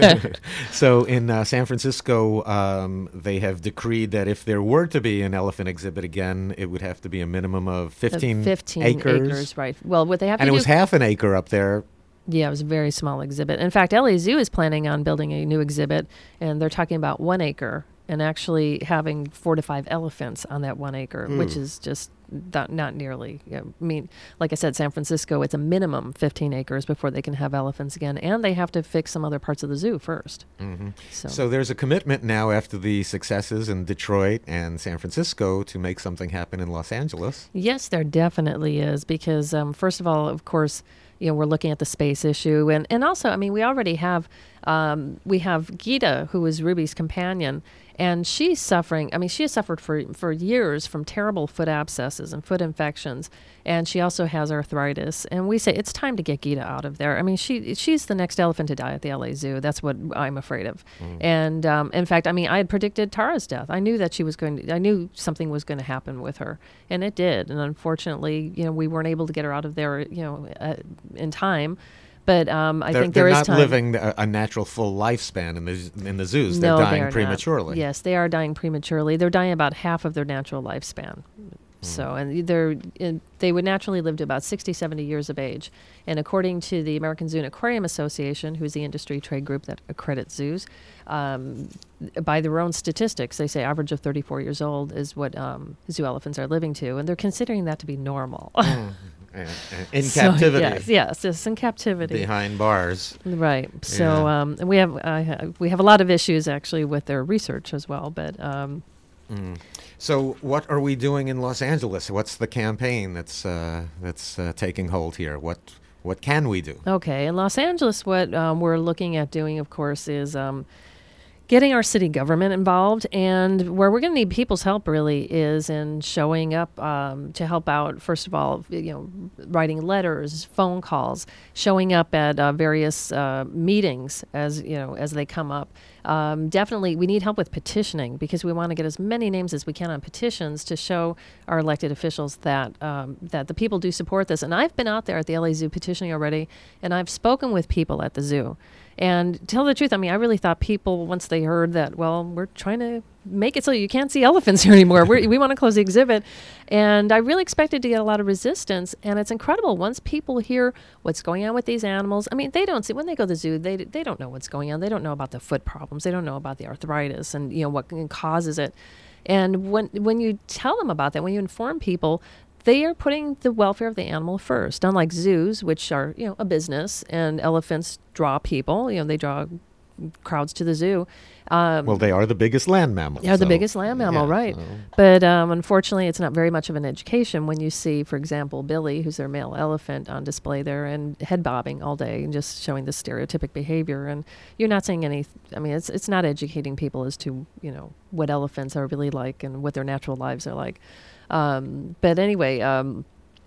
So in uh, San Francisco, um, they have decreed that if there were to be an elephant exhibit again, it would have to be a minimum of fifteen, fifteen acres. acres, right. Well, what they have And to it do... was half an acre up there. Yeah, it was a very small exhibit. In fact, L A Zoo is planning on building a new exhibit, and they're talking about one acre and actually having four to five elephants on that one acre, which is just not, not nearly. You know, I mean, like I said, San Francisco, it's a minimum fifteen acres before they can have elephants again, and they have to fix some other parts of the zoo first. Mm-hmm. So, So there's a commitment now after the successes in Detroit and San Francisco to make something happen in Los Angeles. yes, there definitely is, because um, first of all, of course, you know, we're looking at the space issue, and, and also, I mean, we already have um, we have Gita, who is Ruby's companion, and she's suffering. I mean, she has suffered for for years from terrible foot abscesses and foot infections, and she also has arthritis. And we say it's time to get Gita out of there. I mean, she she's the next elephant to die at the L A Zoo. That's what I'm afraid of. Mm. And um, in fact, I mean, I had predicted Tara's death. I knew that she was going to. I knew something was going to happen with her, and it did. And unfortunately, you know, we weren't able to get her out of there, you know, uh, in time. But um, I they're, think there they're is not time. living a, a natural full lifespan in the z- in the zoos. They're No, dying they are not. prematurely. Yes, they are dying prematurely. They're dying about half of their natural lifespan. So, and they're in, they would naturally live to about sixty, seventy years of age. And according to the American Zoo and Aquarium Association, who's the industry trade group that accredits zoos, um, by their own statistics, they say average of thirty-four years old is what um, zoo elephants are living to, and they're considering that to be normal. Mm. Uh, uh, in So, captivity. yes, yes, yes, in captivity. Behind bars. Right. So Yeah. um, and we have uh, ha- we have a lot of issues actually with their research as well. But um, Mm. So, what are we doing in Los Angeles? What's the campaign that's uh, that's uh, taking hold here? What what can we do? okay, in Los Angeles, what um, we're looking at doing, of course, is um, getting our city government involved. And where we're going to need people's help really is in showing up um, to help out. First of all, you know, writing letters, phone calls, showing up at uh, various uh, meetings as you know as they come up. Um, definitely, we need help with petitioning because we want to get as many names as we can on petitions to show our elected officials that um, that the people do support this. And I've been out there at the L A Zoo petitioning already, and I've spoken with people at the zoo. And to tell the truth, I mean, I really thought people, once they heard that, well, we're trying to make it so you can't see elephants here anymore. We're, we want to close the exhibit. And I really expected to get a lot of resistance. And it's incredible. Once people hear what's going on with these animals, I mean, they don't see, when they go to the zoo, they they don't know what's going on. They don't know about the foot problems. They don't know about the arthritis and, you know, what causes it. And when when you tell them about that, when you inform people, they are putting the welfare of the animal first. Unlike zoos, which are, you know, a business, and elephants draw people, you know, they draw crowds to the zoo. Um, Well, they are the biggest land mammal. They're the so- biggest land mammal, yeah, right. so- But um, unfortunately, it's not very much of an education when you see, for example, Billy, who's their male elephant, on display there and head bobbing all day and just showing this stereotypic behavior. And you're not saying any, I mean, it's it's not educating people as to, you know, what elephants are really like and what their natural lives are like. Um, but anyway, um,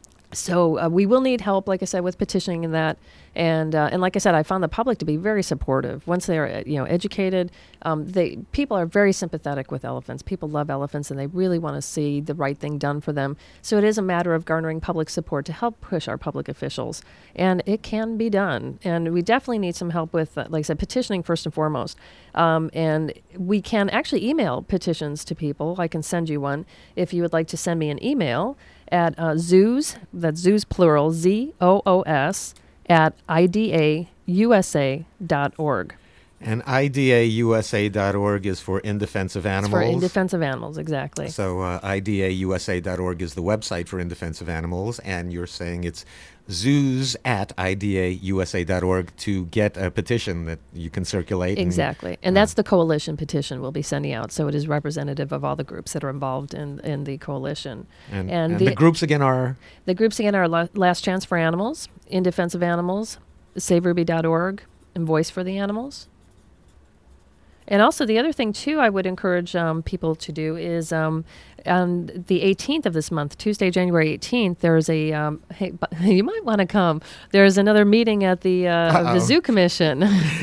so uh, we will need help, like I said, with petitioning and that. And uh, and like I said, I found the public to be very supportive. Once they are, uh, you know, educated, um, they people are very sympathetic with elephants. People love elephants, and they really want to see the right thing done for them. So it is a matter of garnering public support to help push our public officials, and it can be done. And we definitely need some help with, uh, like I said, petitioning first and foremost. Um, and we can actually email petitions to people. I can send you one if you would like to send me an email at uh, zoos, that's zoos plural, Z O O S, at I D A U S A dot org. And I D A U S A dot org is for In Defense of Animals. For In Defense of Animals, exactly. So uh, I D A U S A dot org is the website for In Defense of Animals, and you're saying it's zoos at I D A U S A dot org to get a petition that you can circulate. Exactly. And, and that's the coalition petition we'll be sending out. So it is representative of all the groups that are involved in, in the coalition. And, And and the- the groups again are The groups again are La- Last Chance for Animals, In Defense of Animals, save ruby dot org, and Voice for the Animals. And also the other thing too, I would encourage um, people to do is um, on the eighteenth of this month, Tuesday, January eighteenth. There's a um, hey, but you might want to come. There's another meeting at the uh, the Zoo Commission.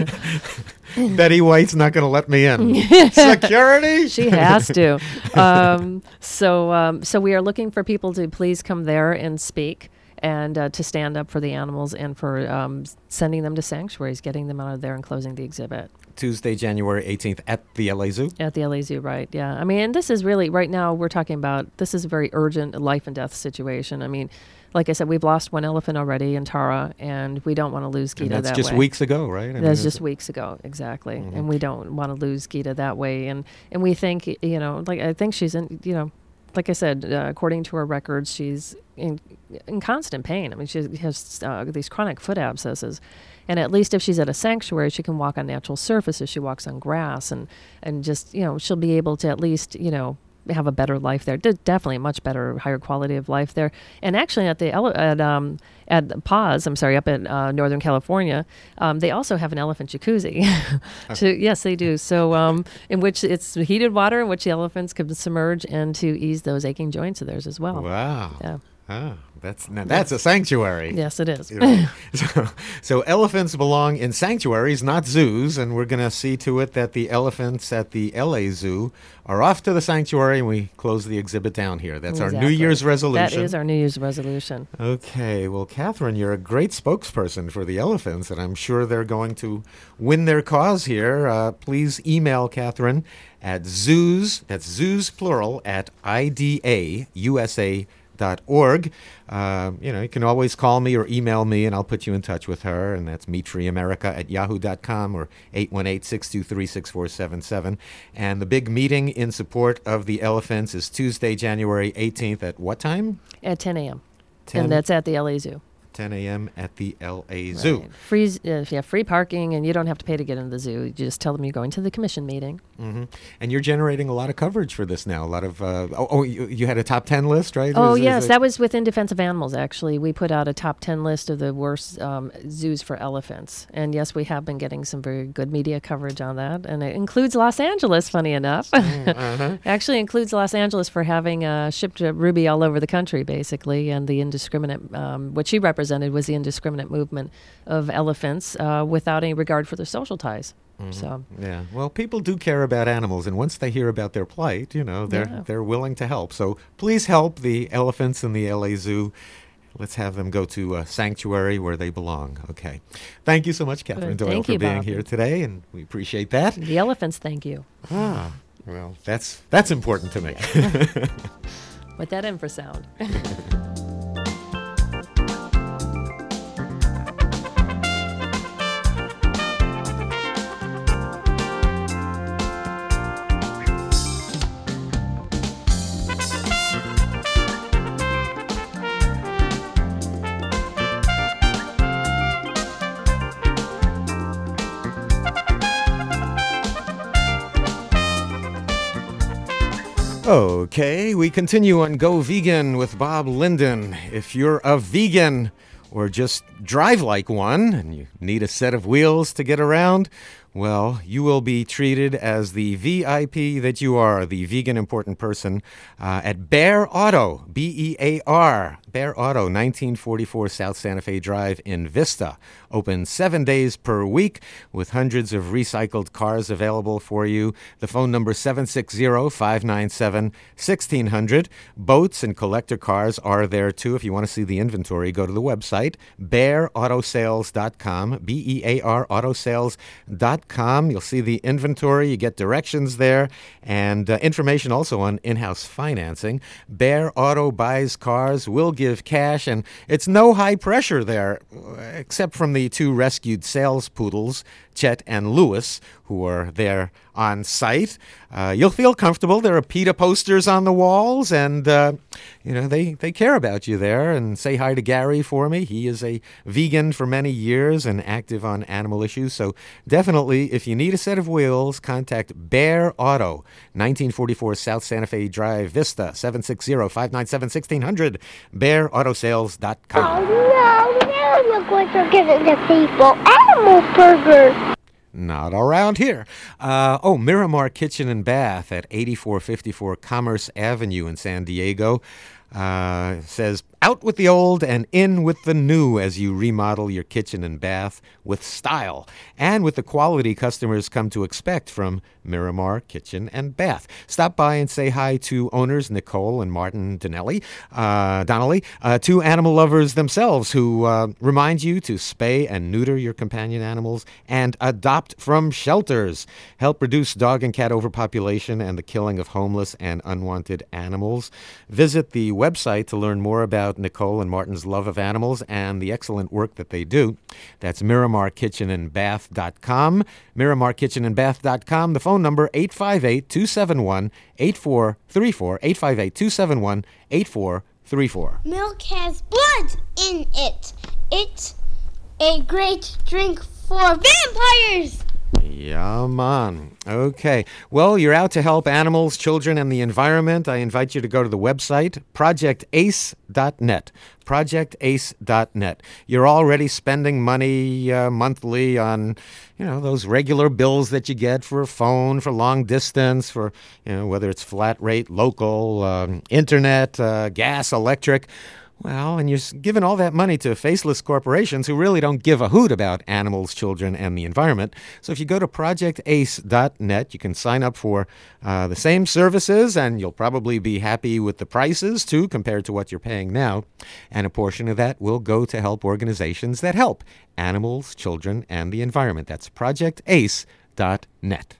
Betty White's not going to let me in. Security? She has to. Um, so, um, so we are looking for people to please come there and speak, and uh, to stand up for the animals and for um, sending them to sanctuaries, getting them out of there and closing the exhibit. Tuesday, January eighteenth at the L A Zoo? At the L A Zoo, right, yeah. I mean, and this is really, right now we're talking about, this is a very urgent life and death situation. I mean, like I said, we've lost one elephant already in Tara, and we don't want to lose Gita that way. That's just weeks ago, right? I mean, that's just weeks ago, exactly. Mm-hmm. And we don't want to lose Gita that way. And, and we think, you know, like I think she's in, you know, like I said, uh, according to her records, she's in, in constant pain. I mean, she has uh, these chronic foot abscesses. And at least if she's at a sanctuary, she can walk on natural surfaces. She walks on grass, and, and just, you know, she'll be able to at least, you know, have a better life there. D- definitely a much better, higher quality of life there. And actually at the ele- at um at Paws, I'm sorry, up in uh, Northern California, um, they also have an elephant jacuzzi. to, yes, they do. So um, in which it's heated water in which the elephants can submerge and to ease those aching joints of theirs as well. Wow. Yeah. Ah, that's now that's a sanctuary. Yes, it is. You know, so, so elephants belong in sanctuaries, not zoos, and we're going to see to it that the elephants at the L A Zoo are off to the sanctuary, and we close the exhibit down here. That's exactly. our New Year's resolution. That is our New Year's resolution. Okay. Well, Catherine, you're a great spokesperson for the elephants, and I'm sure they're going to win their cause here. Uh, please email Catherine at zoos, that's zoos plural, at I D A U S A dot org. Uh, you know, you can always call me or email me, and I'll put you in touch with her, and that's meetree-america at yahoo dot com or eight one eight, six two three, six four seven seven. And the big meeting in support of the elephants is Tuesday, January eighteenth at what time? At ten a.m. ten And that's at the L A Zoo. ten a.m. at the L A Zoo. Right. Free, uh, yeah, free parking, and you don't have to pay to get into the zoo. You just tell them you're going to the commission meeting. Mm-hmm. And you're generating a lot of coverage for this now. A lot of, uh, oh, oh you, you had a top ten list, right? Oh, is, yes. is that was within Defense of Animals, actually. We put out a top ten list of the worst um, zoos for elephants. And yes, we have been getting some very good media coverage on that. And it includes Los Angeles, funny enough. uh-huh. Actually includes Los Angeles for having uh, shipped uh, Ruby all over the country, basically. And the indiscriminate, um, what she represented was the indiscriminate movement of elephants uh, without any regard for their social ties. Mm-hmm. So yeah, well, people do care about animals, and once they hear about their plight, you know, they're yeah. they're willing to help. So please help the elephants in the L A Zoo. Let's have them go to a sanctuary where they belong. Okay, thank you so much, Catherine Doyle, thank for you, being Bob. here today, and we appreciate that. The elephants, thank you. Ah, well, that's that's important to me. With that infrasound. Okay, we continue on Go Vegan with Bob Linden. If you're a vegan or just drive like one and you need a set of wheels to get around, well, you will be treated as the V I P that you are, the vegan important person, uh, at Bear Auto, B E A R, Bear Auto, nineteen forty-four South Santa Fe Drive in Vista. Open seven days per week with hundreds of recycled cars available for you. The phone number seven six zero, five nine seven, one six zero zero. Boats and collector cars are there too. If you want to see the inventory, go to the website, bear auto sales dot com, B E A R auto sales dot com. You'll see the inventory. You get directions there and uh, information also on in-house financing. Bear Auto buys cars, will give cash, and it's no high pressure there, except from the two rescued sales poodles, Chet and Lewis, who are there on site. Uh, you'll feel comfortable. There are PETA posters on the walls, and uh, you know they, they care about you there. And say hi to Gary for me. He is a vegan for many years and active on animal issues. So definitely, if you need a set of wheels, contact Bear Auto, nineteen forty-four South Santa Fe Drive, Vista, seven six zero, five nine seven, one six zero zero, bear auto sales dot com. Oh, no, now look what they're giving the people. Animal burgers. Not around here. Uh, oh, Miramar Kitchen and Bath at eighty-four fifty-four Commerce Avenue in San Diego. Uh, says, out with the old and in with the new as you remodel your kitchen and bath with style and with the quality customers come to expect from Miramar Kitchen and Bath. Stop by and say hi to owners Nicole and Martin Donnelly, uh, Donnelly, uh, two animal lovers themselves who uh, remind you to spay and neuter your companion animals and adopt from shelters. Help reduce dog and cat overpopulation and the killing of homeless and unwanted animals. Visit the website to learn more about Nicole and Martin's love of animals and the excellent work that they do. That's Miramar Kitchen and Bath dot com. Miramar Kitchen and Bath dot com. The phone number eight five eight, two seven one, eight four three four. eight five eight, two seven one, eight four three four. Milk has blood in it. It's a great drink for vampires. Yeah, man. Okay. Well, you're out to help animals, children, and the environment. I invite you to go to the website, project ace dot net. project ace dot net. You're already spending money uh, monthly on, you know, those regular bills that you get for a phone, for long distance, for, you know, whether it's flat rate, local, um, internet, uh, gas, electric. Well, and you're giving all that money to faceless corporations who really don't give a hoot about animals, children, and the environment. So if you go to project ace dot net, you can sign up for uh, the same services, and you'll probably be happy with the prices, too, compared to what you're paying now. And a portion of that will go to help organizations that help animals, children, and the environment. That's project ace dot net.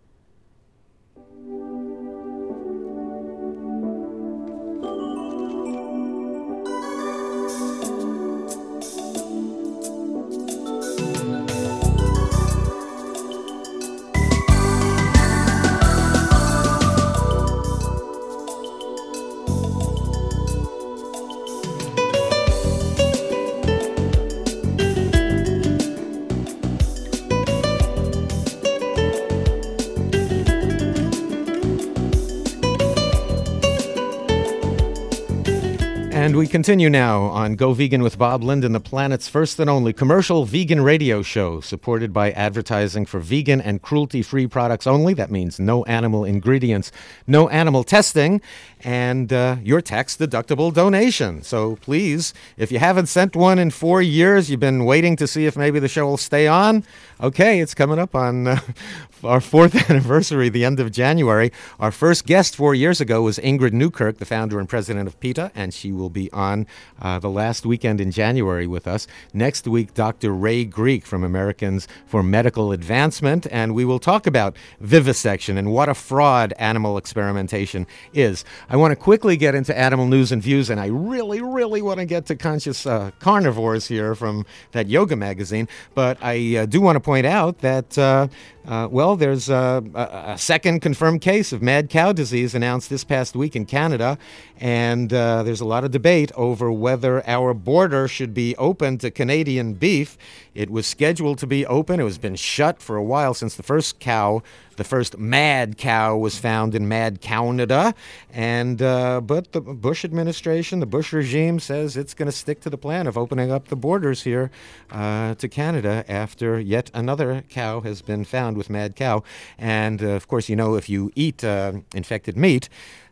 And we continue now on Go Vegan with Bob Linden, the planet's first and only commercial vegan radio show, supported by advertising for vegan and cruelty-free products only. That means no animal ingredients, no animal testing, and uh, your tax-deductible donation. So please, if you haven't sent one in four years, you've been waiting to see if maybe the show will stay on. Okay, it's coming up on uh, our fourth anniversary, the end of January. Our first guest four years ago was Ingrid Newkirk, the founder and president of PETA, and she will be on uh, the last weekend in January with us. Next week, Doctor Ray Greek from Americans for Medical Advancement, and we will talk about vivisection and what a fraud animal experimentation is. I want to quickly get into animal news and views, and I really, really want to get to Conscious uh, Carnivores here from that yoga magazine, but I uh, do want to point out that uh, Uh, well, there's uh, a, a second confirmed case of mad cow disease announced this past week in Canada, and uh, there's a lot of debate over whether our border should be open to Canadian beef. It was scheduled to be open. It has been shut for a while since the first cow, the first mad cow, was found in Mad Canada, and uh, but the Bush administration, the Bush regime, says it's going to stick to the plan of opening up the borders here uh, to Canada after yet another cow has been found with mad cow. And, uh, of course, you know, if you eat uh, infected meat,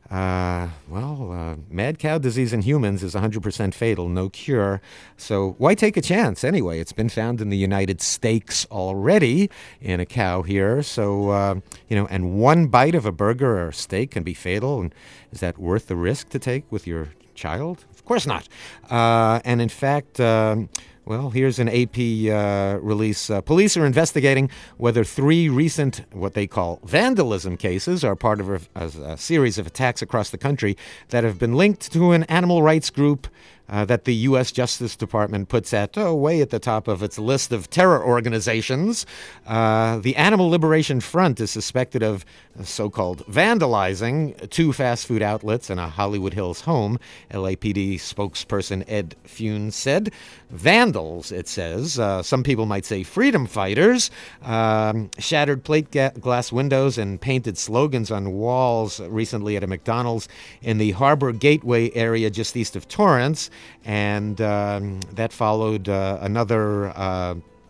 uh, well, uh, mad cow disease in humans is one hundred percent fatal, no cure. So why take a chance anyway? It's been found in the United States already in a cow here. So, uh, you know, and one bite of a burger or steak can be fatal. And is that worth the risk to take with your child? Of course not. Uh, and in fact, um, well, here's an A P uh, release. Uh, police are investigating whether three recent, what they call vandalism cases, are part of a, a, a series of attacks across the country that have been linked to an animal rights group uh, that the U S Justice Department puts at, oh, way at the top of its list of terror organizations. Uh, the Animal Liberation Front is suspected of so-called vandalizing two fast food outlets and a Hollywood Hills home, L A P D spokesperson Ed Fune said. Vandals, it says. Uh, some people might say freedom fighters. Um, shattered plate ga- glass windows and painted slogans on walls recently at a McDonald's in the Harbor Gateway area just east of Torrance. And um, that followed uh, another uh,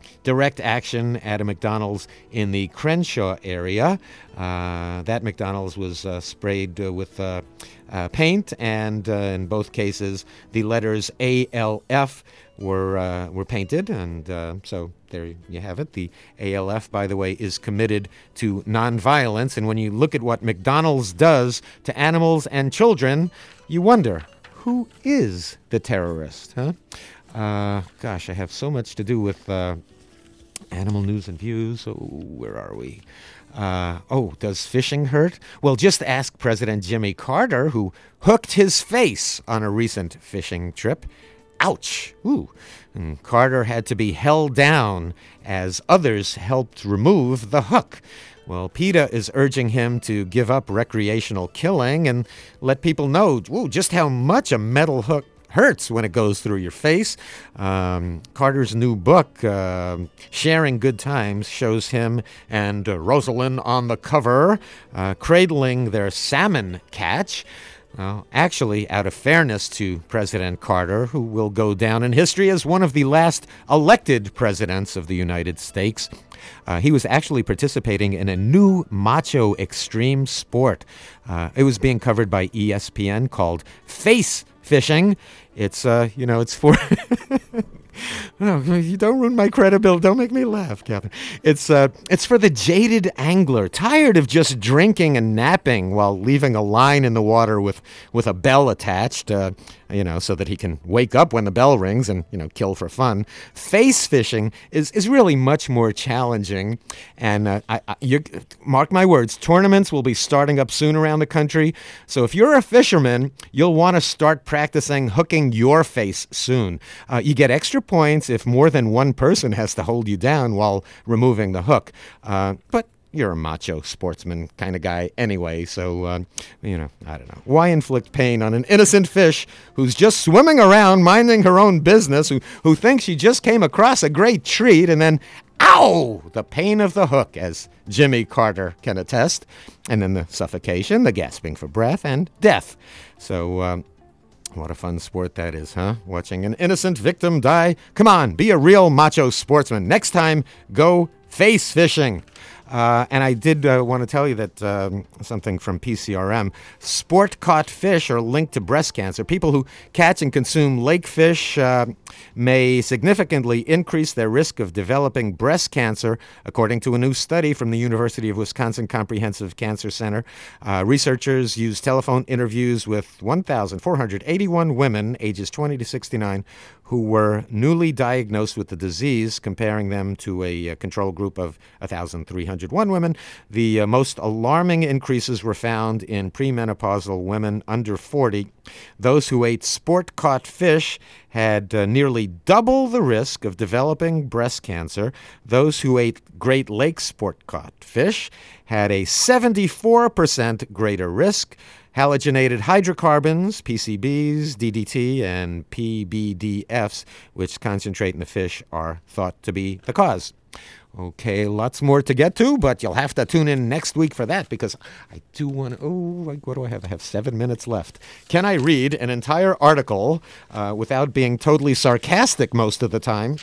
direct action at a McDonald's in the Crenshaw area. Uh, that McDonald's was uh, sprayed uh, with uh, uh, paint, and uh, in both cases, the letters A L F were uh, were painted, and uh, so there you have it. The A L F, by the way, is committed to nonviolence, and when you look at what McDonald's does to animals and children, you wonder, who is the terrorist, huh? Uh, gosh, I have so much to do with uh, animal news and views. Oh, where are we? Uh, oh, does fishing hurt? Well, just ask President Jimmy Carter, who hooked his face on a recent fishing trip. Ouch. Ooh. And Carter had to be held down as others helped remove the hook. Well, PETA is urging him to give up recreational killing and let people know ooh, just how much a metal hook hurts when it goes through your face. Um, Carter's new book, uh, Sharing Good Times, shows him and uh, Rosalind on the cover, uh, cradling their salmon catch. Well, actually, out of fairness to President Carter, who will go down in history as one of the last elected presidents of the United States, uh, he was actually participating in a new macho extreme sport. Uh, it was being covered by E S P N called face fishing. It's, uh, you know, it's for... Oh, you don't ruin my credibility. Don't make me laugh, Catherine. It's uh, it's for the jaded angler, tired of just drinking and napping while leaving a line in the water with, with a bell attached, uh, you know, so that he can wake up when the bell rings and, you know, kill for fun. Face fishing is, is really much more challenging. And uh, I, I, you, mark my words, tournaments will be starting up soon around the country. So if you're a fisherman, you'll want to start practicing hooking your face soon. Uh, you get extra points if more than one person has to hold you down while removing the hook. Uh, but you're a macho sportsman kind of guy anyway, so, uh, you know, I don't know. Why inflict pain on an innocent fish who's just swimming around minding her own business, who, who thinks she just came across a great treat, and then, ow, the pain of the hook, as Jimmy Carter can attest, and then the suffocation, the gasping for breath, and death. So, um, what a fun sport that is, huh? Watching an innocent victim die. Come on, be a real macho sportsman. Next time, go face fishing. Uh, and I did uh, want to tell you that um, something from P C R M. Sport-caught fish are linked to breast cancer. People who catch and consume lake fish uh, may significantly increase their risk of developing breast cancer, according to a new study from the University of Wisconsin Comprehensive Cancer Center. Uh, researchers used telephone interviews with one thousand four hundred eighty-one women ages twenty to sixty-nine who were newly diagnosed with the disease, comparing them to a, a control group of one thousand three hundred one women. The uh, most alarming increases were found in premenopausal women under forty. Those who ate sport-caught fish had uh, nearly double the risk of developing breast cancer. Those who ate Great Lakes sport-caught fish had a seventy-four percent greater risk. Halogenated hydrocarbons, P C Bs, D D T, and P B D Fs, which concentrate in the fish, are thought to be the cause. Okay, lots more to get to, but you'll have to tune in next week for that, because I do want to, oh, like, what do I have? I have seven minutes left. Can I read an entire article uh, without being totally sarcastic most of the time?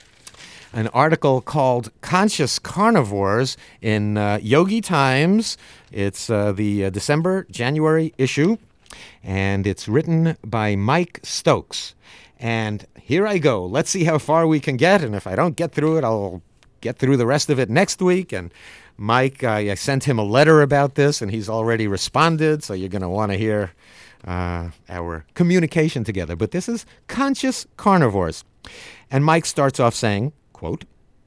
An article called Conscious Carnivores in uh, Yogi Times. It's uh, the uh, December, January issue, and it's written by Mike Stokes. And here I go. Let's see how far we can get, and if I don't get through it, I'll get through the rest of it next week. And Mike, I, I sent him a letter about this, and he's already responded, so you're going to want to hear uh, our communication together. But this is Conscious Carnivores. And Mike starts off saying, quote,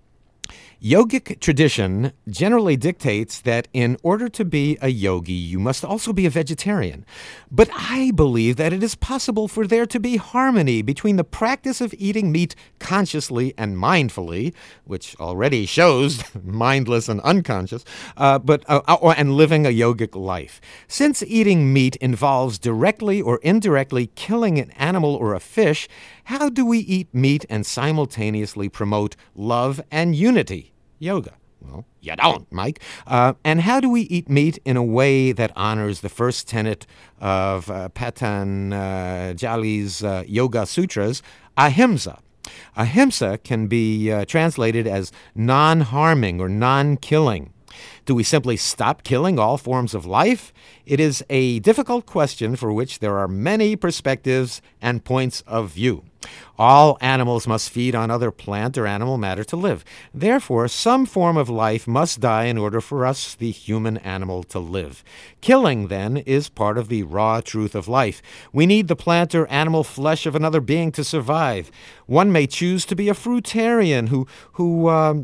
yogic tradition generally dictates that in order to be a yogi, you must also be a vegetarian. But I believe that it is possible for there to be harmony between the practice of eating meat consciously and mindfully, which already shows mindless and unconscious, uh, but uh, uh, and living a yogic life. Since eating meat involves directly or indirectly killing an animal or a fish, how do we eat meat and simultaneously promote love and unity? Yoga. Well, you don't, Mike. Uh, and how do we eat meat in a way that honors the first tenet of uh, Patanjali's uh, Yoga Sutras, ahimsa? Ahimsa can be uh, translated as non-harming or non-killing. Do we simply stop killing all forms of life? It is a difficult question for which there are many perspectives and points of view. All animals must feed on other plant or animal matter to live. Therefore, some form of life must die in order for us, the human animal, to live. Killing, then, is part of the raw truth of life. We need the plant or animal flesh of another being to survive. One may choose to be a fruitarian who, who, um,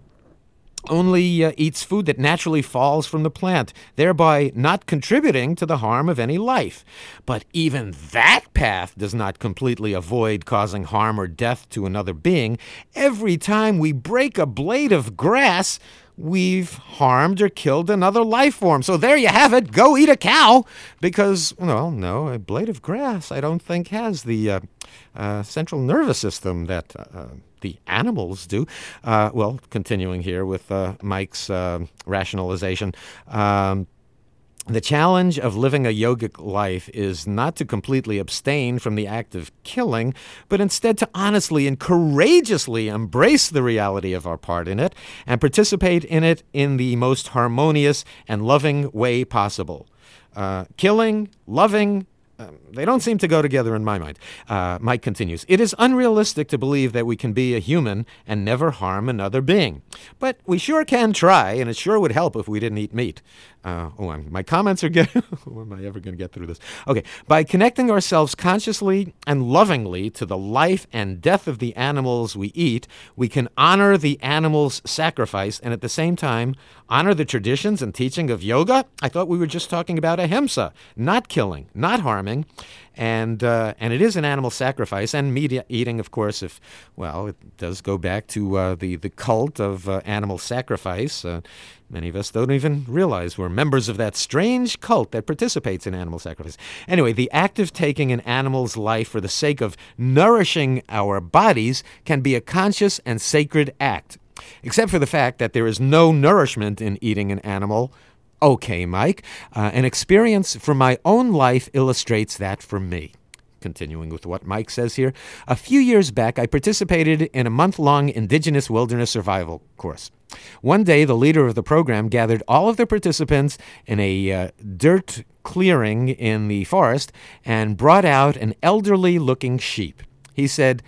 only uh, eats food that naturally falls from the plant, thereby not contributing to the harm of any life. But even that path does not completely avoid causing harm or death to another being. Every time we break a blade of grass, we've harmed or killed another life form. So there you have it. Go eat a cow. Because, well, no, a blade of grass I don't think has the uh, uh, central nervous system that uh, the animals do. Uh, well, continuing here with uh, Mike's uh, rationalization. Um, The challenge of living a yogic life is not to completely abstain from the act of killing, but instead to honestly and courageously embrace the reality of our part in it and participate in it in the most harmonious and loving way possible. Uh, killing, loving, Um, they don't seem to go together in my mind. Uh, Mike continues, it is unrealistic to believe that we can be a human and never harm another being. But we sure can try, and it sure would help if we didn't eat meat. Uh, oh, I'm, my comments are getting... When am I ever going to get through this? Okay, by connecting ourselves consciously and lovingly to the life and death of the animals we eat, we can honor the animal's sacrifice and at the same time honor the traditions and teaching of yoga. I thought we were just talking about ahimsa, not killing, not harming. And uh, and it is an animal sacrifice, and meat eating, of course, if, well, it does go back to uh, the, the cult of uh, animal sacrifice. Uh, many of us don't even realize we're members of that strange cult that participates in animal sacrifice. Anyway, the act of taking an animal's life for the sake of nourishing our bodies can be a conscious and sacred act, except for the fact that there is no nourishment in eating an animal. Okay, Mike, uh, an experience from my own life illustrates that for me. Continuing with what Mike says here, a few years back, I participated in a month-long indigenous wilderness survival course. One day, the leader of the program gathered all of the participants in a uh, dirt clearing in the forest and brought out an elderly-looking sheep. He said,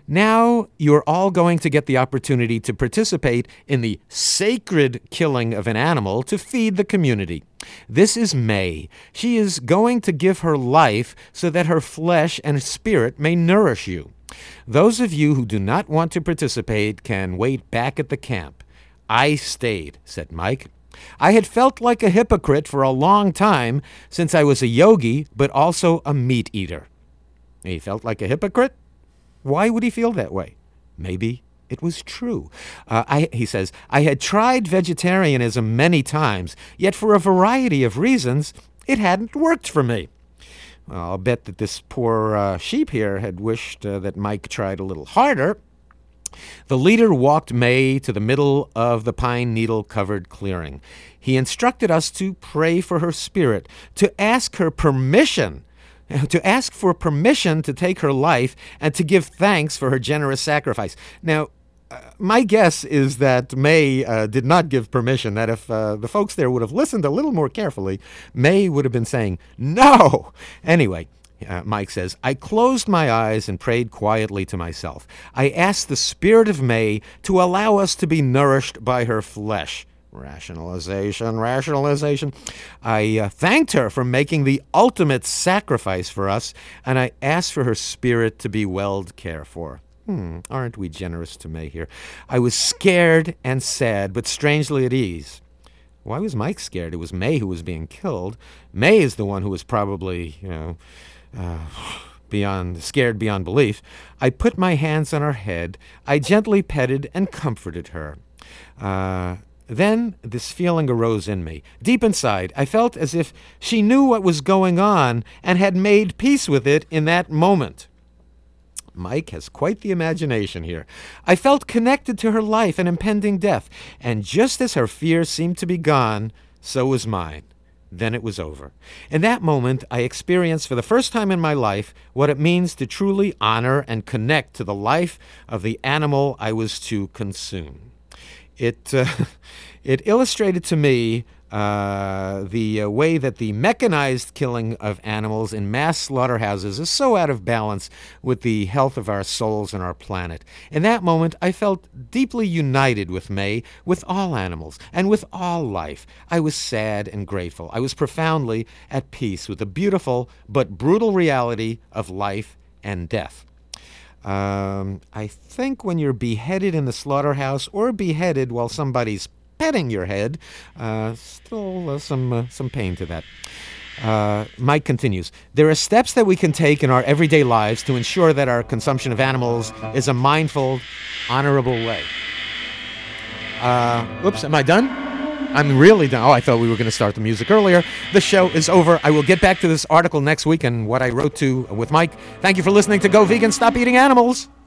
now you're all going to get the opportunity to participate in the sacred killing of an animal to feed the community. This is May. She is going to give her life so that her flesh and spirit may nourish you. Those of you who do not want to participate can wait back at the camp. I stayed, said Mike. I had felt like a hypocrite for a long time since I was a yogi, but also a meat eater. He felt like a hypocrite? Why would he feel that way? Maybe it was true. Uh, I, he says, I had tried vegetarianism many times, yet for a variety of reasons, it hadn't worked for me. Well, I'll bet that this poor uh, sheep here had wished uh, that Mike tried a little harder. The leader walked May to the middle of the pine needle-covered clearing. He instructed us to pray for her spirit, to ask her permission to ask for permission to take her life and to give thanks for her generous sacrifice. Now, uh, my guess is that May uh, did not give permission, that if uh, the folks there would have listened a little more carefully, May would have been saying, no! Anyway, uh, Mike says, I closed my eyes and prayed quietly to myself. I asked the spirit of May to allow us to be nourished by her flesh. Rationalization, rationalization. I uh, thanked her for making the ultimate sacrifice for us, and I asked for her spirit to be well cared for. Hmm, aren't we generous to May here? I was scared and sad, but strangely at ease. Why was Mike scared? It was May who was being killed. May is the one who was probably, you know, uh, beyond scared beyond belief. I put my hands on her head. I gently petted and comforted her. Uh... Then this feeling arose in me. Deep inside, I felt as if she knew what was going on and had made peace with it in that moment. Mike has quite the imagination here. I felt connected to her life and impending death, and just as her fear seemed to be gone, so was mine. then it was over. In that moment, I experienced for the first time in my life what it means to truly honor and connect to the life of the animal I was to consume. It, uh, it illustrated to me uh, the uh, way that the mechanized killing of animals in mass slaughterhouses is so out of balance with the health of our souls and our planet. In that moment, I felt deeply united with May, with all animals, and with all life. I was sad and grateful. I was profoundly at peace with the beautiful but brutal reality of life and death. Um, I think when you're beheaded in the slaughterhouse or beheaded while somebody's petting your head, uh, still uh, some uh, some pain to that. Uh, Mike continues, there are steps that we can take in our everyday lives to ensure that our consumption of animals is a mindful, honorable way. Uh, oops, am I done? I'm really done. Oh, I thought we were going to start the music earlier. The show is over. I will get back to this article next week and what I wrote to with Mike. Thank you for listening to Go Vegan, Stop Eating Animals.